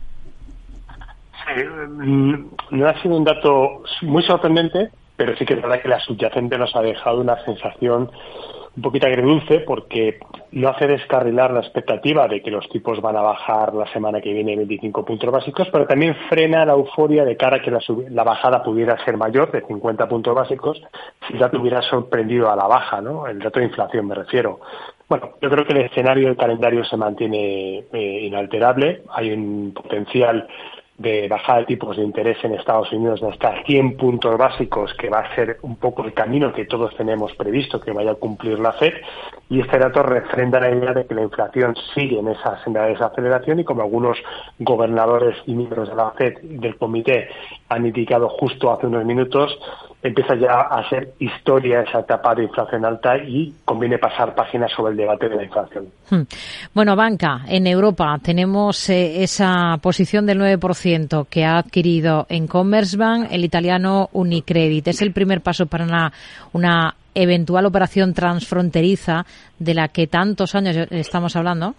Sí, no ha sido un dato muy sorprendente, pero sí que es verdad que la subyacente nos ha dejado una sensación un poquito agridulce porque no hace descarrilar la expectativa de que los tipos van a bajar la semana que viene 25 puntos básicos, pero también frena la euforia de cara a que la bajada pudiera ser mayor, de 50 puntos básicos, si el dato hubiera sorprendido a la baja, ¿no? El dato de inflación me refiero. Bueno, yo creo que el escenario del calendario se mantiene inalterable. Hay un potencial de bajada de tipos de interés en Estados Unidos de hasta 100 puntos básicos, que va a ser un poco el camino que todos tenemos previsto que vaya a cumplir la FED, y este dato refrenda la idea de que la inflación sigue en esa senda de desaceleración, y como algunos gobernadores y miembros de la FED del comité han indicado justo hace unos minutos, empieza ya a ser historia esa etapa de inflación alta y conviene pasar páginas sobre el debate de la inflación. Bueno, banca, en Europa tenemos esa posición del 9% que ha adquirido en Commerzbank el italiano Unicredit. Es el primer paso para una eventual operación transfronteriza de la que tantos años estamos hablando.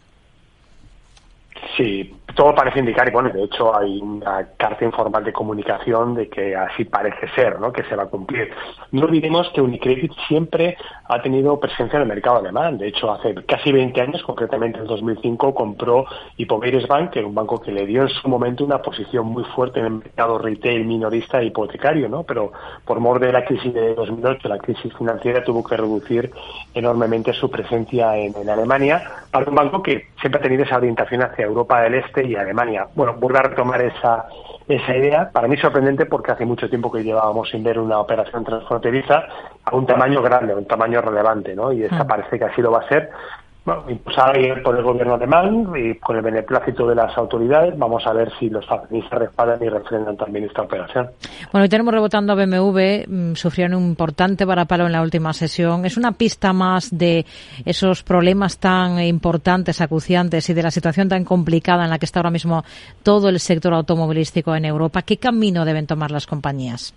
Sí, todo parece indicar, y bueno, de hecho hay una carta informal de comunicación de que así parece ser, ¿no?, que se va a cumplir. No olvidemos que Unicredit siempre ha tenido presencia en el mercado alemán. De hecho, hace casi 20 años, concretamente en 2005, compró Hypoveres Bank, que era un banco que le dio en su momento una posición muy fuerte en el mercado retail minorista e hipotecario, ¿no? Pero por mor de la crisis de 2008, la crisis financiera, tuvo que reducir enormemente su presencia en Alemania, para un banco que siempre ha tenido esa orientación hacia Europa del Este y Alemania. Bueno, vuelve a retomar esa idea, para mí sorprendente porque hace mucho tiempo que llevábamos sin ver una operación transfronteriza a un tamaño grande, un tamaño relevante, ¿no? Y esta parece que así lo va a ser. Bueno, impulsada por el gobierno alemán y con el beneplácito de las autoridades. Vamos a ver si los accionistas respaldan y refrendan también esta operación. Bueno, hoy tenemos rebotando a BMW, sufrieron un importante varapalo en la última sesión. ¿Es una pista más de esos problemas tan importantes, acuciantes y de la situación tan complicada en la que está ahora mismo todo el sector automovilístico en Europa? ¿Qué camino deben tomar las compañías?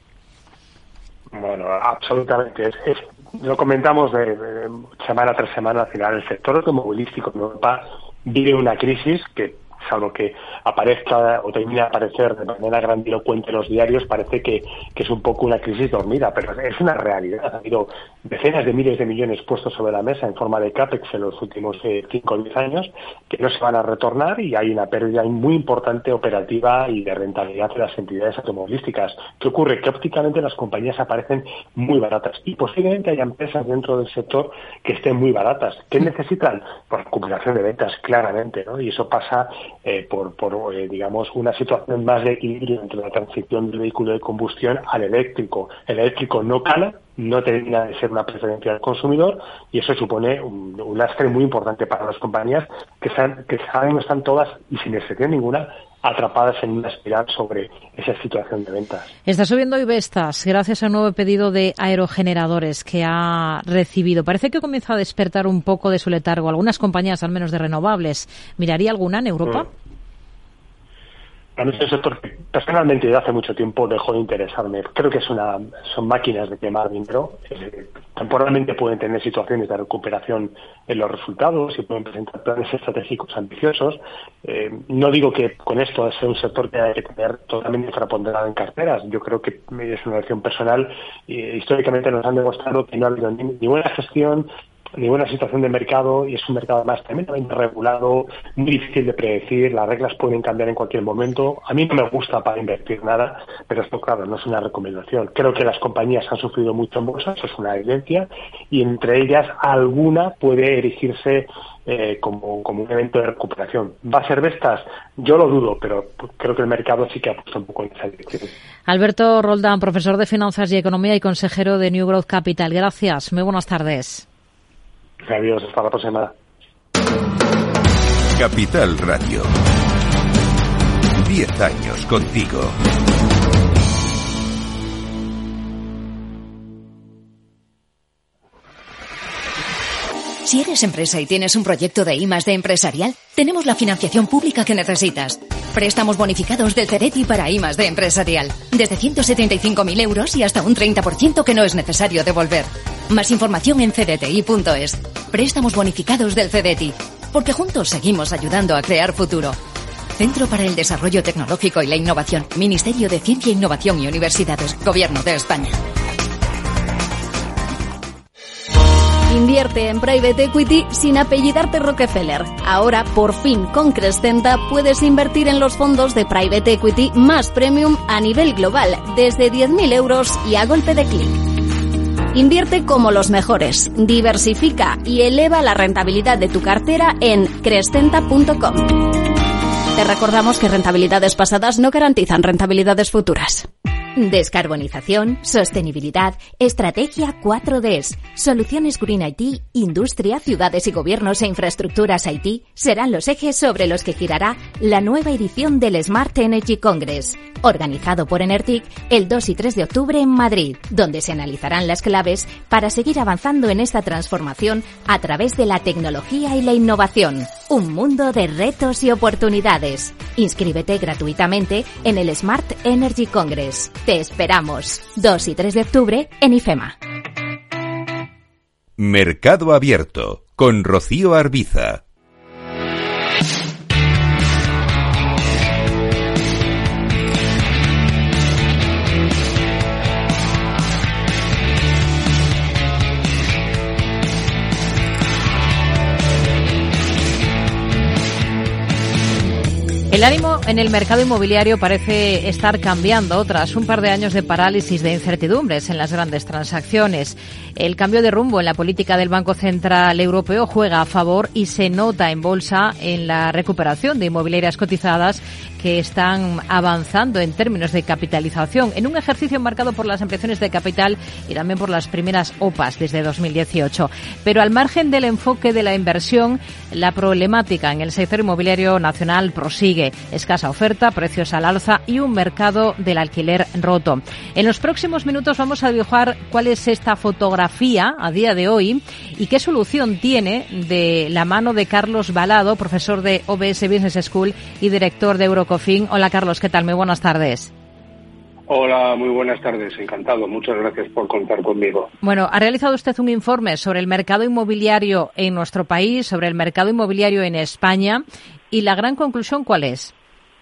Bueno, absolutamente. Lo comentamos de semana tras semana. Al final, el sector automovilístico en Europa vive una crisis que, salvo que aparezca o termine de aparecer de manera grandilocuente en los diarios, parece que es un poco una crisis dormida, pero es una realidad. Ha habido decenas de miles de millones puestos sobre la mesa en forma de CAPEX en los últimos 5 o 10 años que no se van a retornar, y hay una pérdida muy importante operativa y de rentabilidad de las entidades automovilísticas. ¿Qué ocurre? Que ópticamente las compañías aparecen muy baratas, y posiblemente haya empresas dentro del sector que estén muy baratas. ¿Qué necesitan? Pues acumulación de ventas, claramente, ¿no? Y eso pasa por digamos, una situación más de equilibrio entre la transición del vehículo de combustión al eléctrico. El eléctrico no cala, no termina de ser una preferencia del consumidor, y eso supone un lastre muy importante para las compañías que saben, están todas y sin excepción ninguna atrapadas en una espiral sobre esa situación de ventas. Está subiendo hoy Vestas gracias a un nuevo pedido de aerogeneradores que ha recibido. Parece que comienza a despertar un poco de su letargo algunas compañías, al menos de renovables. ¿Miraría alguna en Europa? A mí es un sector que personalmente desde hace mucho tiempo dejó de interesarme. Creo que son máquinas de quemar dinero. Temporalmente pueden tener situaciones de recuperación en los resultados y pueden presentar planes estratégicos ambiciosos. No digo que con esto sea un sector que haya que tener totalmente infraponderado en carteras. Yo creo que es una elección personal. Históricamente nos han demostrado que no ha habido ni buena gestión situación de mercado, y es un mercado además tremendamente regulado, muy difícil de predecir, las reglas pueden cambiar en cualquier momento. A mí no me gusta para invertir nada, pero esto, claro, no es una recomendación. Creo que las compañías han sufrido mucho en bolsa, eso es una evidencia, y entre ellas alguna puede erigirse como un evento de recuperación. ¿Va a ser de estas? Yo lo dudo, pero creo que el mercado sí que ha puesto un poco en esa dirección. Alberto Roldán, profesor de Finanzas y Economía y consejero de New Growth Capital. Gracias. Muy buenas tardes. Adiós, hasta la próxima. Capital Radio. 10 años contigo. Si eres empresa y tienes un proyecto de I+D empresarial, tenemos la financiación pública que necesitas. Préstamos bonificados del CDTI para I+D empresarial. Desde 175.000 euros y hasta un 30% que no es necesario devolver. Más información en cdti.es. Préstamos bonificados del CDTI. Porque juntos seguimos ayudando a crear futuro. Centro para el Desarrollo Tecnológico y la Innovación. Ministerio de Ciencia, Innovación y Universidades. Gobierno de España. Invierte en Private Equity sin apellidarte Rockefeller. Ahora, por fin, con Crescenta puedes invertir en los fondos de Private Equity más premium a nivel global, desde 10.000 euros y a golpe de clic. Invierte como los mejores, diversifica y eleva la rentabilidad de tu cartera en crescenta.com. Te recordamos que rentabilidades pasadas no garantizan rentabilidades futuras. Descarbonización, sostenibilidad, estrategia 4Ds, soluciones Green IT, industria, ciudades y gobiernos e infraestructuras IT serán los ejes sobre los que girará la nueva edición del Smart Energy Congress, organizado por Enertic el 2 y 3 de octubre en Madrid, donde se analizarán las claves para seguir avanzando en esta transformación a través de la tecnología y la innovación. Un mundo de retos y oportunidades. Inscríbete gratuitamente en el Smart Energy Congress. Te esperamos. 2 y 3 de octubre en IFEMA. Mercado Abierto con Rocío Arbiza. El ánimo en el mercado inmobiliario parece estar cambiando tras un par de años de parálisis de incertidumbres en las grandes transacciones. El cambio de rumbo en la política del Banco Central Europeo juega a favor y se nota en bolsa en la recuperación de inmobiliarias cotizadas que están avanzando en términos de capitalización, en un ejercicio marcado por las ampliaciones de capital y también por las primeras OPAs desde 2018. Pero al margen del enfoque de la inversión, la problemática en el sector inmobiliario nacional prosigue. Escasa oferta, precios al alza y un mercado del alquiler roto. En los próximos minutos vamos a dibujar cuál es esta fotografía a día de hoy y qué solución tiene de la mano de Carlos Balado, profesor de OBS Business School y director de Eurocofin. Hola Carlos, ¿qué tal? Muy buenas tardes. Hola, muy buenas tardes, encantado. Muchas gracias por contar conmigo. Bueno, ha realizado usted un informe sobre el mercado inmobiliario en nuestro país, sobre el mercado inmobiliario en España, y la gran conclusión, ¿cuál es?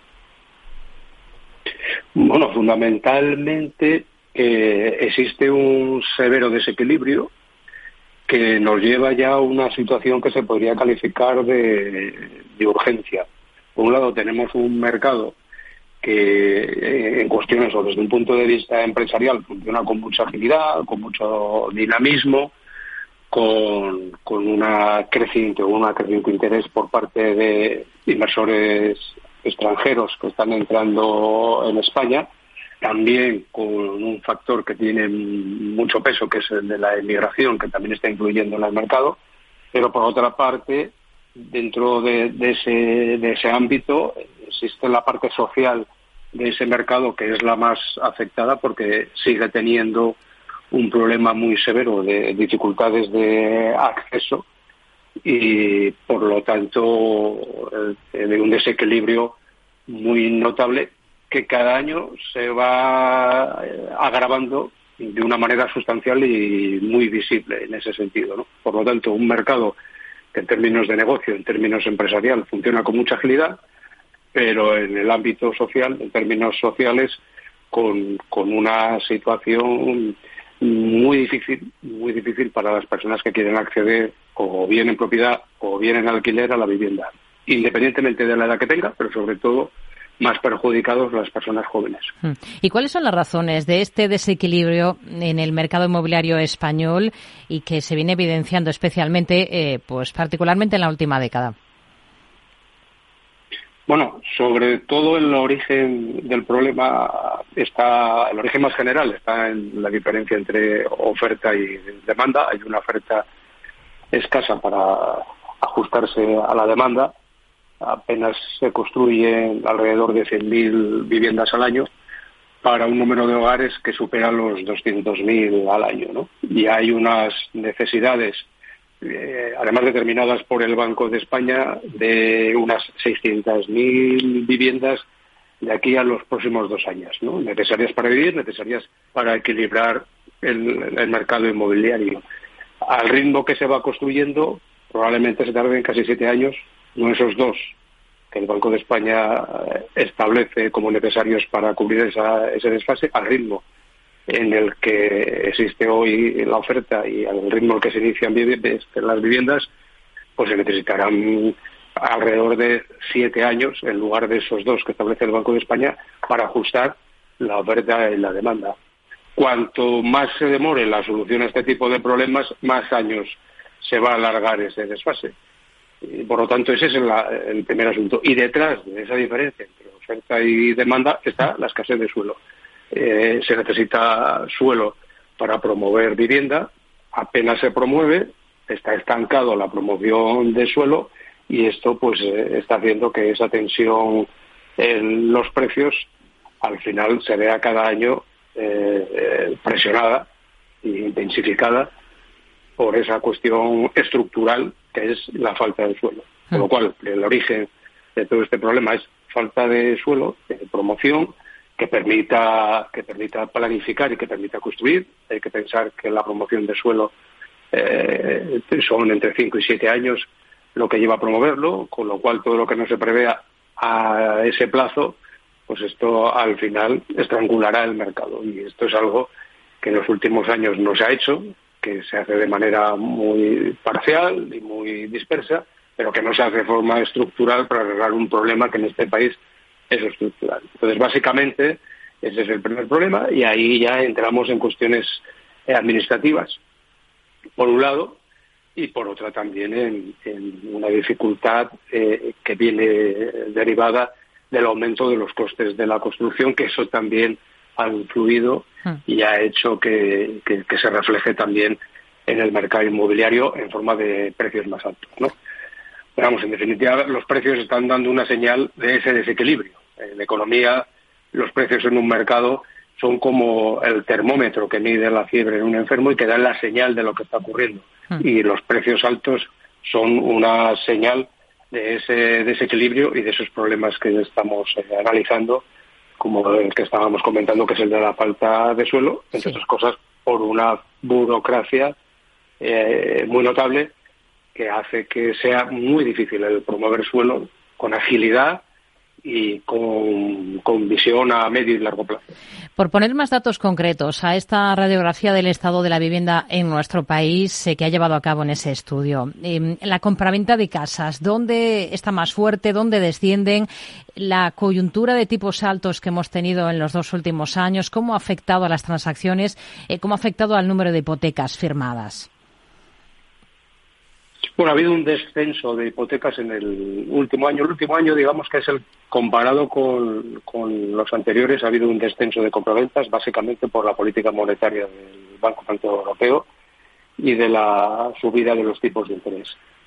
Bueno, fundamentalmente existe un severo desequilibrio que nos lleva ya a una situación que se podría calificar de urgencia. Por un lado, tenemos un mercado que en cuestiones o desde un punto de vista empresarial funciona con mucha agilidad, con mucho dinamismo, con una creciente interés por parte de inversores extranjeros que están entrando en España, también con un factor que tiene mucho peso, que es el de la emigración, que también está influyendo en el mercado, pero por otra parte, dentro de ese ámbito existe la parte social de ese mercado que es la más afectada porque sigue teniendo un problema muy severo de dificultades de acceso y por lo tanto de un desequilibrio muy notable que cada año se va agravando de una manera sustancial y muy visible en ese sentido, ¿no? Por lo tanto, un mercado que en términos de negocio, en términos empresarial, funciona con mucha agilidad, pero en el ámbito social, en términos sociales, con una situación muy difícil para las personas que quieren acceder o bien en propiedad o bien en alquiler a la vivienda, independientemente de la edad que tenga, pero sobre todo más perjudicados las personas jóvenes. ¿Y cuáles son las razones de este desequilibrio en el mercado inmobiliario español y que se viene evidenciando especialmente, pues particularmente en la última década? Bueno, sobre todo el origen del problema el origen más general está en la diferencia entre oferta y demanda. Hay una oferta escasa para ajustarse a la demanda. Apenas se construyen alrededor de 100.000 viviendas al año para un número de hogares que supera los 200.000 al año, ¿no? Y hay unas necesidades, además determinadas por el Banco de España, de unas 600.000 viviendas de aquí a los próximos 2 años, ¿no? Necesarias para vivir, necesarias para equilibrar el mercado inmobiliario. Al ritmo que se va construyendo, probablemente se tarden casi 7 años, no esos 2 que el Banco de España establece como necesarios para cubrir ese desfase, al ritmo en el que existe hoy la oferta y al ritmo en el que se inician las viviendas, pues se necesitarán alrededor de 7 años en lugar de esos 2 que establece el Banco de España para ajustar la oferta y la demanda. Cuanto más se demore la solución a este tipo de problemas, más años se va a alargar ese desfase. Y por lo tanto, ese es el primer asunto. Y detrás de esa diferencia entre oferta y demanda está la escasez de suelo. Se necesita suelo para promover vivienda, apenas se promueve, está estancado la promoción de suelo y esto pues está haciendo que esa tensión en los precios al final se vea cada año presionada e intensificada por esa cuestión estructural que es la falta de suelo. Con lo cual, el origen de todo este problema es falta de suelo, de promoción, que permita planificar y que permita construir. Hay que pensar que la promoción de suelo son entre 5 y 7 años lo que lleva a promoverlo, con lo cual todo lo que no se prevea a ese plazo, pues esto al final estrangulará el mercado. Y esto es algo que en los últimos años no se ha hecho, que se hace de manera muy parcial y muy dispersa, pero que no se hace de forma estructural para arreglar un problema que en este país es estructural. Entonces, básicamente, ese es el primer problema y ahí ya entramos en cuestiones administrativas, por un lado, y por otra también en una dificultad que viene derivada del aumento de los costes de la construcción, que eso también ha influido y ha hecho que se refleje también en el mercado inmobiliario en forma de precios más altos, ¿no? Pero vamos, en definitiva, los precios están dando una señal de ese desequilibrio. En economía, los precios en un mercado son como el termómetro que mide la fiebre en un enfermo y que dan la señal de lo que está ocurriendo. Y los precios altos son una señal de ese desequilibrio y de esos problemas que estamos analizando, como el que estábamos comentando, que es el de la falta de suelo, entre otras cosas, por una burocracia muy notable que hace que sea muy difícil el promover suelo con agilidad y con visión a medio y largo plazo. Por poner más datos concretos a esta radiografía del estado de la vivienda en nuestro país que ha llevado a cabo en ese estudio, la compraventa de casas, ¿dónde está más fuerte? ¿Dónde descienden? La coyuntura de tipos altos que hemos tenido en los 2 últimos años, ¿cómo ha afectado a las transacciones? ¿Cómo ha afectado al número de hipotecas firmadas? Bueno, ha habido un descenso de hipotecas en el último año. El último año, digamos que es comparado con los anteriores, ha habido un descenso de compraventas, básicamente por la política monetaria del Banco Central Europeo y de la subida de los tipos de interés.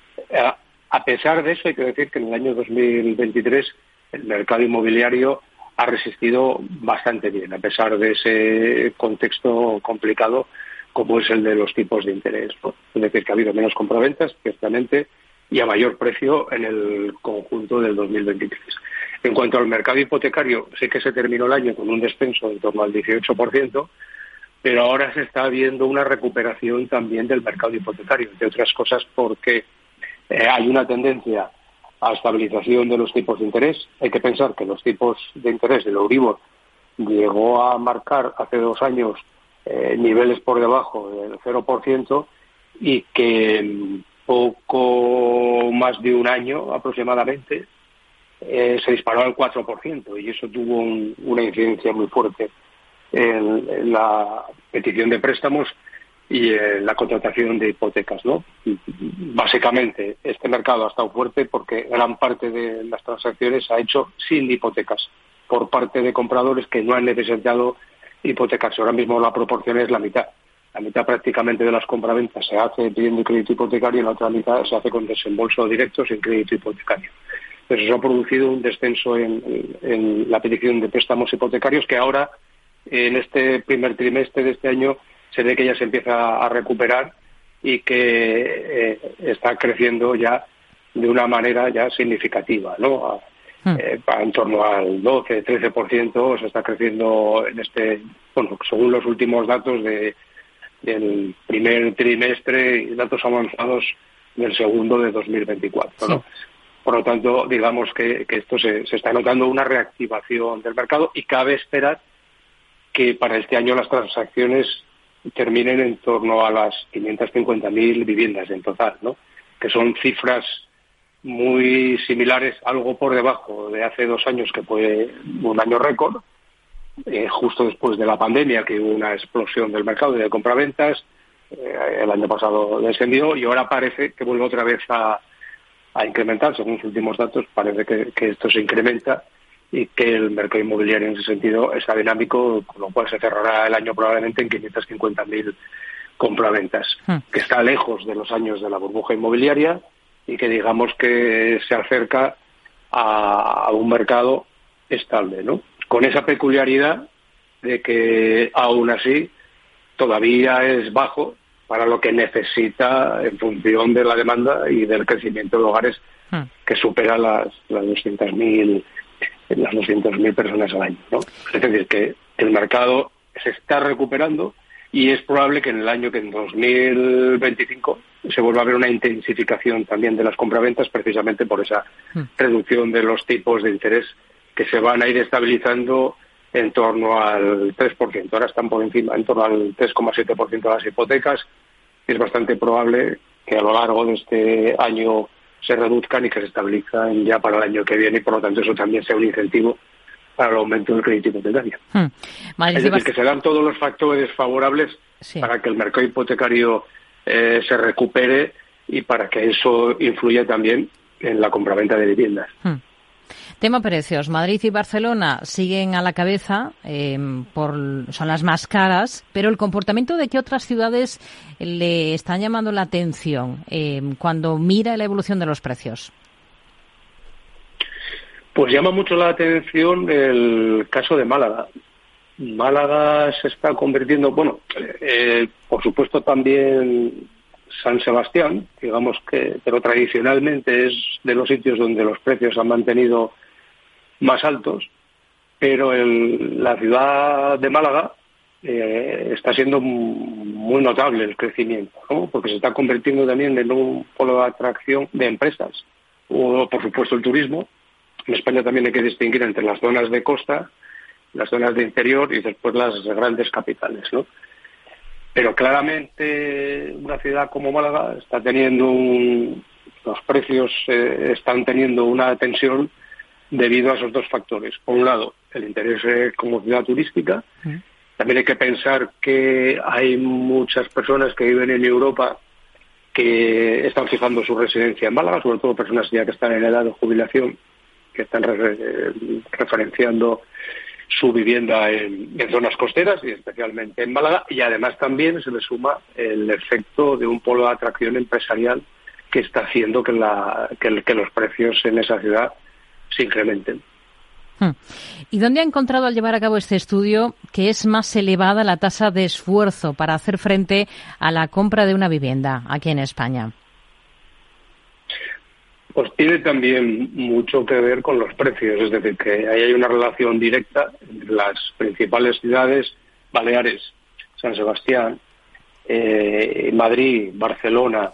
A pesar de eso, hay que decir que en el año 2023 el mercado inmobiliario ha resistido bastante bien, a pesar de ese contexto complicado como es el de los tipos de interés, ¿no? Es decir, que ha habido menos compraventas, ciertamente, y a mayor precio en el conjunto del 2023. En cuanto al mercado hipotecario, sé que se terminó el año con un descenso en torno al 18%, pero ahora se está viendo una recuperación también del mercado hipotecario, entre otras cosas porque hay una tendencia a estabilización de los tipos de interés. Hay que pensar que los tipos de interés del Euribor llegó a marcar hace 2 años niveles por debajo del 0% y que en poco más de un año aproximadamente se disparó al 4%, y eso tuvo una incidencia muy fuerte en la petición de préstamos y en la contratación de hipotecas, ¿no? Básicamente, este mercado ha estado fuerte porque gran parte de las transacciones se ha hecho sin hipotecas por parte de compradores que no han necesitado hipotecas. Ahora mismo la proporción es la mitad. La mitad prácticamente de las compraventas se hace pidiendo crédito hipotecario y la otra mitad se hace con desembolso directo sin crédito hipotecario. Entonces eso ha producido un descenso en la petición de préstamos hipotecarios que ahora, en este primer trimestre de este año, se ve que ya se empieza a recuperar y que está creciendo ya de una manera ya significativa, ¿no? En torno al 12-13% se está creciendo en según los últimos datos del primer trimestre y datos avanzados del segundo de 2024, ¿no? Por lo tanto, digamos que esto se está notando una reactivación del mercado y cabe esperar que para este año las transacciones terminen en torno a las 550.000 viviendas en total, ¿no? Que son cifras muy similares, algo por debajo de hace 2 años, que fue un año récord, justo después de la pandemia, que hubo una explosión del mercado y de compraventas. El año pasado descendió y ahora parece que vuelve otra vez a incrementar. Según los últimos datos, parece que esto se incrementa y que el mercado inmobiliario en ese sentido está dinámico, con lo cual se cerrará el año probablemente en 550.000 compraventas, que está lejos de los años de la burbuja inmobiliaria y que digamos que se acerca a un mercado estable, ¿no? Con esa peculiaridad de que aún así todavía es bajo para lo que necesita en función de la demanda y del crecimiento de hogares que supera las 200.000 personas al año, ¿no? Es decir, que el mercado se está recuperando y es probable que en 2025 se vuelva a ver una intensificación también de las compraventas, precisamente por esa reducción de los tipos de interés que se van a ir estabilizando en torno al 3%. Ahora están por encima, en torno al 3,7% de las hipotecas. Es bastante probable que a lo largo de este año se reduzcan y que se estabilizan ya para el año que viene, y por lo tanto eso también sea un incentivo para el aumento del crédito hipotecario. Es decir, que se dan todos los factores favorables para que el mercado hipotecario se recupere y para que eso influya también en la compraventa de viviendas. Tema precios. Madrid y Barcelona siguen a la cabeza, son las más caras, pero el comportamiento de qué otras ciudades le están llamando la atención cuando mira la evolución de los precios. Pues llama mucho la atención el caso de Málaga. Málaga se está convirtiendo, por supuesto también San Sebastián, digamos que, pero tradicionalmente es de los sitios donde los precios han mantenido más altos, pero la ciudad de Málaga está siendo muy notable el crecimiento, ¿no? Porque se está convirtiendo también en un polo de atracción de empresas. Por supuesto el turismo. En España también hay que distinguir entre las zonas de costa, las zonas de interior y después las grandes capitales, ¿no? Pero claramente una ciudad como Málaga está teniendo los precios están teniendo una tensión debido a esos dos factores. Por un lado, el interés como ciudad turística. También hay que pensar que hay muchas personas que viven en Europa que están fijando su residencia en Málaga, sobre todo personas ya que están en edad de jubilación, que están referenciando su vivienda en zonas costeras y especialmente en Málaga, y además también se le suma el efecto de un polo de atracción empresarial que está haciendo que los precios en esa ciudad se incrementen. ¿Y dónde ha encontrado al llevar a cabo este estudio que es más elevada la tasa de esfuerzo para hacer frente a la compra de una vivienda aquí en España? Pues tiene también mucho que ver con los precios, es decir, que ahí hay una relación directa entre las principales ciudades, Baleares, San Sebastián, Madrid, Barcelona,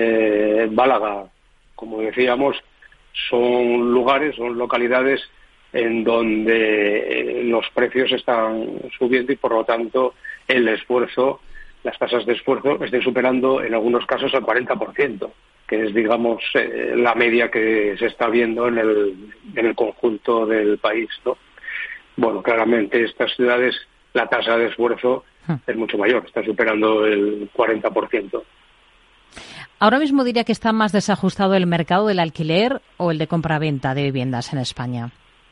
Málaga, como decíamos, son localidades en donde los precios están subiendo y por lo tanto el esfuerzo, las tasas de esfuerzo estén superando en algunos casos el 40%, que es, digamos, la media que se está viendo en el conjunto del país, ¿no? Bueno, claramente estas ciudades la tasa de esfuerzo es mucho mayor, está superando el 40%. Ahora mismo diría que está más desajustado el mercado del alquiler o el de compraventa de viviendas en España.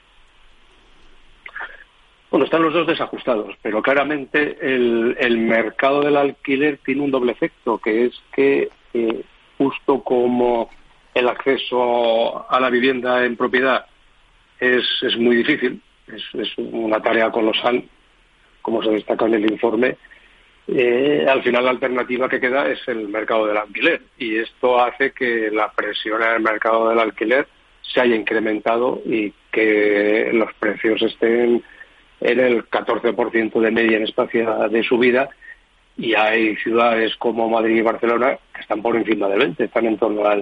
Bueno, están los dos desajustados, pero claramente el mercado del alquiler tiene un doble efecto, que es que justo como el acceso a la vivienda en propiedad es muy difícil, es una tarea colosal, como se destaca en el informe, al final la alternativa que queda es el mercado del alquiler, y esto hace que la presión en el mercado del alquiler se haya incrementado y que los precios estén en el 14% de media en España de subida, y hay ciudades como Madrid y Barcelona que están por encima del 20%, están en torno al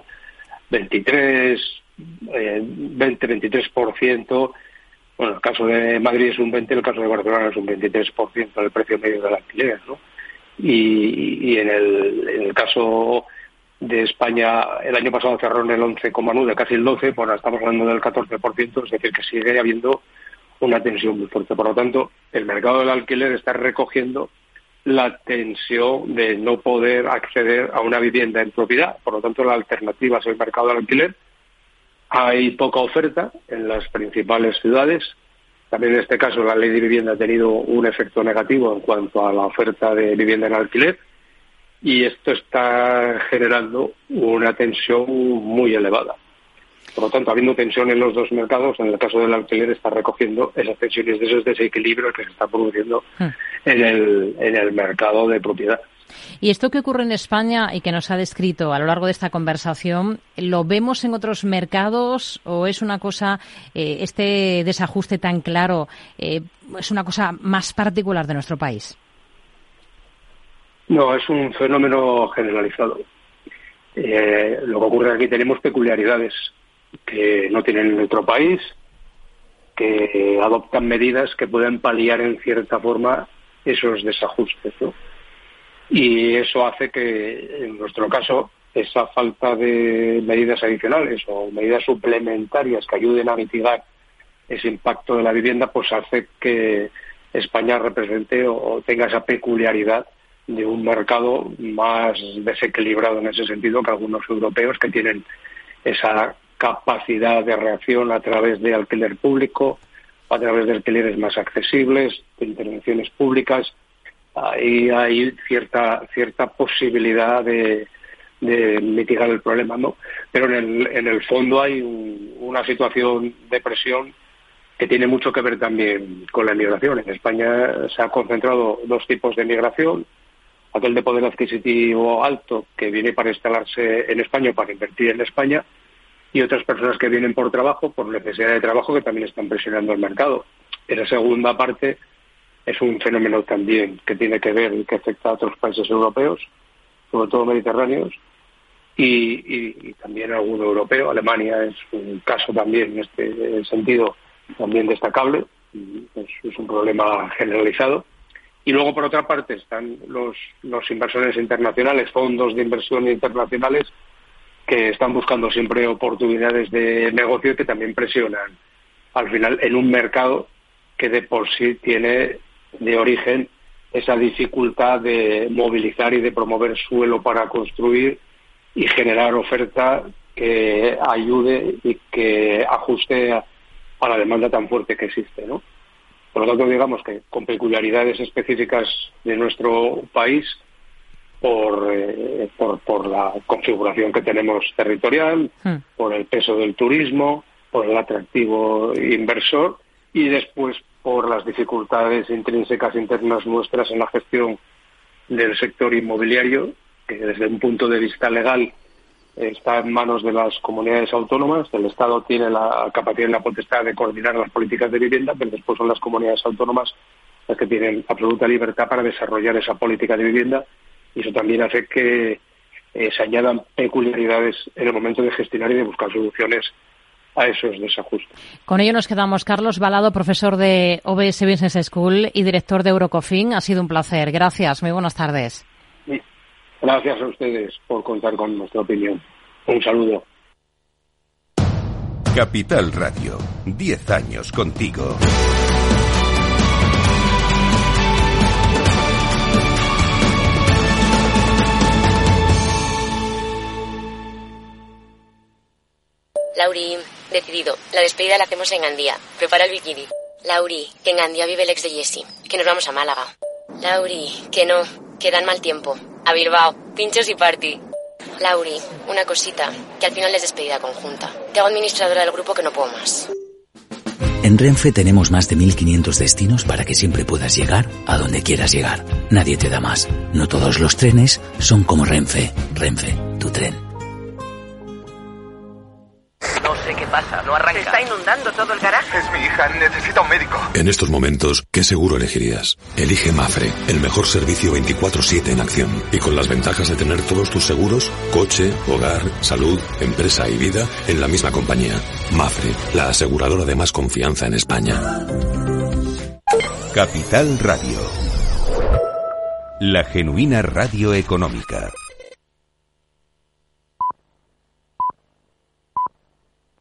23%. Bueno, el caso de Madrid es un 20%, el caso de Barcelona es un 23% del precio medio del alquiler, ¿no? Y en el caso de España, el año pasado cerró en el 11,9%, casi el 12%, bueno, estamos hablando del 14%, es decir, que sigue habiendo una tensión muy fuerte. Por lo tanto, el mercado del alquiler está recogiendo la tensión de no poder acceder a una vivienda en propiedad. Por lo tanto, la alternativa es el mercado del alquiler. Hay poca oferta en las principales ciudades. También en este caso la ley de vivienda ha tenido un efecto negativo en cuanto a la oferta de vivienda en alquiler, y esto está generando una tensión muy elevada. Por lo tanto, habiendo tensión en los dos mercados, en el caso del alquiler está recogiendo esas tensiones de esos desequilibrios que se está produciendo en el mercado de propiedad. Y esto que ocurre en España y que nos ha descrito a lo largo de esta conversación, ¿lo vemos en otros mercados o es una cosa, este desajuste tan claro, es una cosa más particular de nuestro país? No, es un fenómeno generalizado. Lo que ocurre aquí, tenemos peculiaridades que no tienen en nuestro país, que adoptan medidas que pueden paliar en cierta forma esos desajustes, ¿no? Y eso hace que, en nuestro caso, esa falta de medidas adicionales o medidas suplementarias que ayuden a mitigar ese impacto de la vivienda, pues hace que España represente o tenga esa peculiaridad de un mercado más desequilibrado en ese sentido que algunos europeos, que tienen esa capacidad de reacción a través de alquiler público, a través de alquileres más accesibles, de intervenciones públicas. Ahí hay cierta posibilidad de mitigar el problema, ¿no? Pero en el fondo hay una situación de presión que tiene mucho que ver también con la inmigración. En España se ha concentrado dos tipos de inmigración: aquel de poder adquisitivo alto, que viene para instalarse en España, para invertir en España, y otras personas que vienen por trabajo, por necesidad de trabajo, que también están presionando el mercado. Esa segunda parte es un fenómeno también que tiene que ver y que afecta a otros países europeos, sobre todo mediterráneos, y también a algún europeo. Alemania es un caso también en este sentido también destacable, es un problema generalizado. Y luego, por otra parte, están los inversores internacionales, fondos de inversión internacionales, que están buscando siempre oportunidades de negocio y que también presionan al final en un mercado que de por sí tiene de origen esa dificultad de movilizar y de promover suelo para construir y generar oferta que ayude y que ajuste a la demanda tan fuerte que existe, ¿no? Por lo tanto, digamos que con peculiaridades específicas de nuestro país, por la configuración que tenemos territorial, por el peso del turismo, por el atractivo inversor, y después por las dificultades intrínsecas internas nuestras en la gestión del sector inmobiliario, que desde un punto de vista legal está en manos de las comunidades autónomas. El Estado tiene la capacidad y la potestad de coordinar las políticas de vivienda, pero después son las comunidades autónomas las que tienen absoluta libertad para desarrollar esa política de vivienda, y eso también hace que se añadan peculiaridades en el momento de gestionar y de buscar soluciones a esos desajustes. Con ello nos quedamos. Carlos Balado, profesor de OBS Business School y director de Eurocofin. Ha sido un placer. Gracias. Muy buenas tardes. Gracias a ustedes por contar con nuestra opinión. Un saludo. Capital Radio, 10 años contigo. Lauri, decidido. La despedida la hacemos en Gandía. Prepara el bikini. Lauri, que en Gandía vive el ex de Jessie. Que nos vamos a Málaga. Lauri, que no, que dan mal tiempo. A Bilbao, pinchos y party. Lauri, una cosita, que al final es despedida conjunta. Te hago administradora del grupo que no puedo más. En Renfe tenemos más de 1.500 destinos para que siempre puedas llegar a donde quieras llegar. Nadie te da más. No todos los trenes son como Renfe. Renfe, tu tren. No sé qué pasa, no arranca. ¿Se está inundando todo el garaje? Es mi hija, necesita un médico. En estos momentos, ¿qué seguro elegirías? Elige Mafre, el mejor servicio 24/7 en acción. Y con las ventajas de tener todos tus seguros, coche, hogar, salud, empresa y vida, en la misma compañía. Mafre, la aseguradora de más confianza en España. Capital Radio. La genuina radio económica.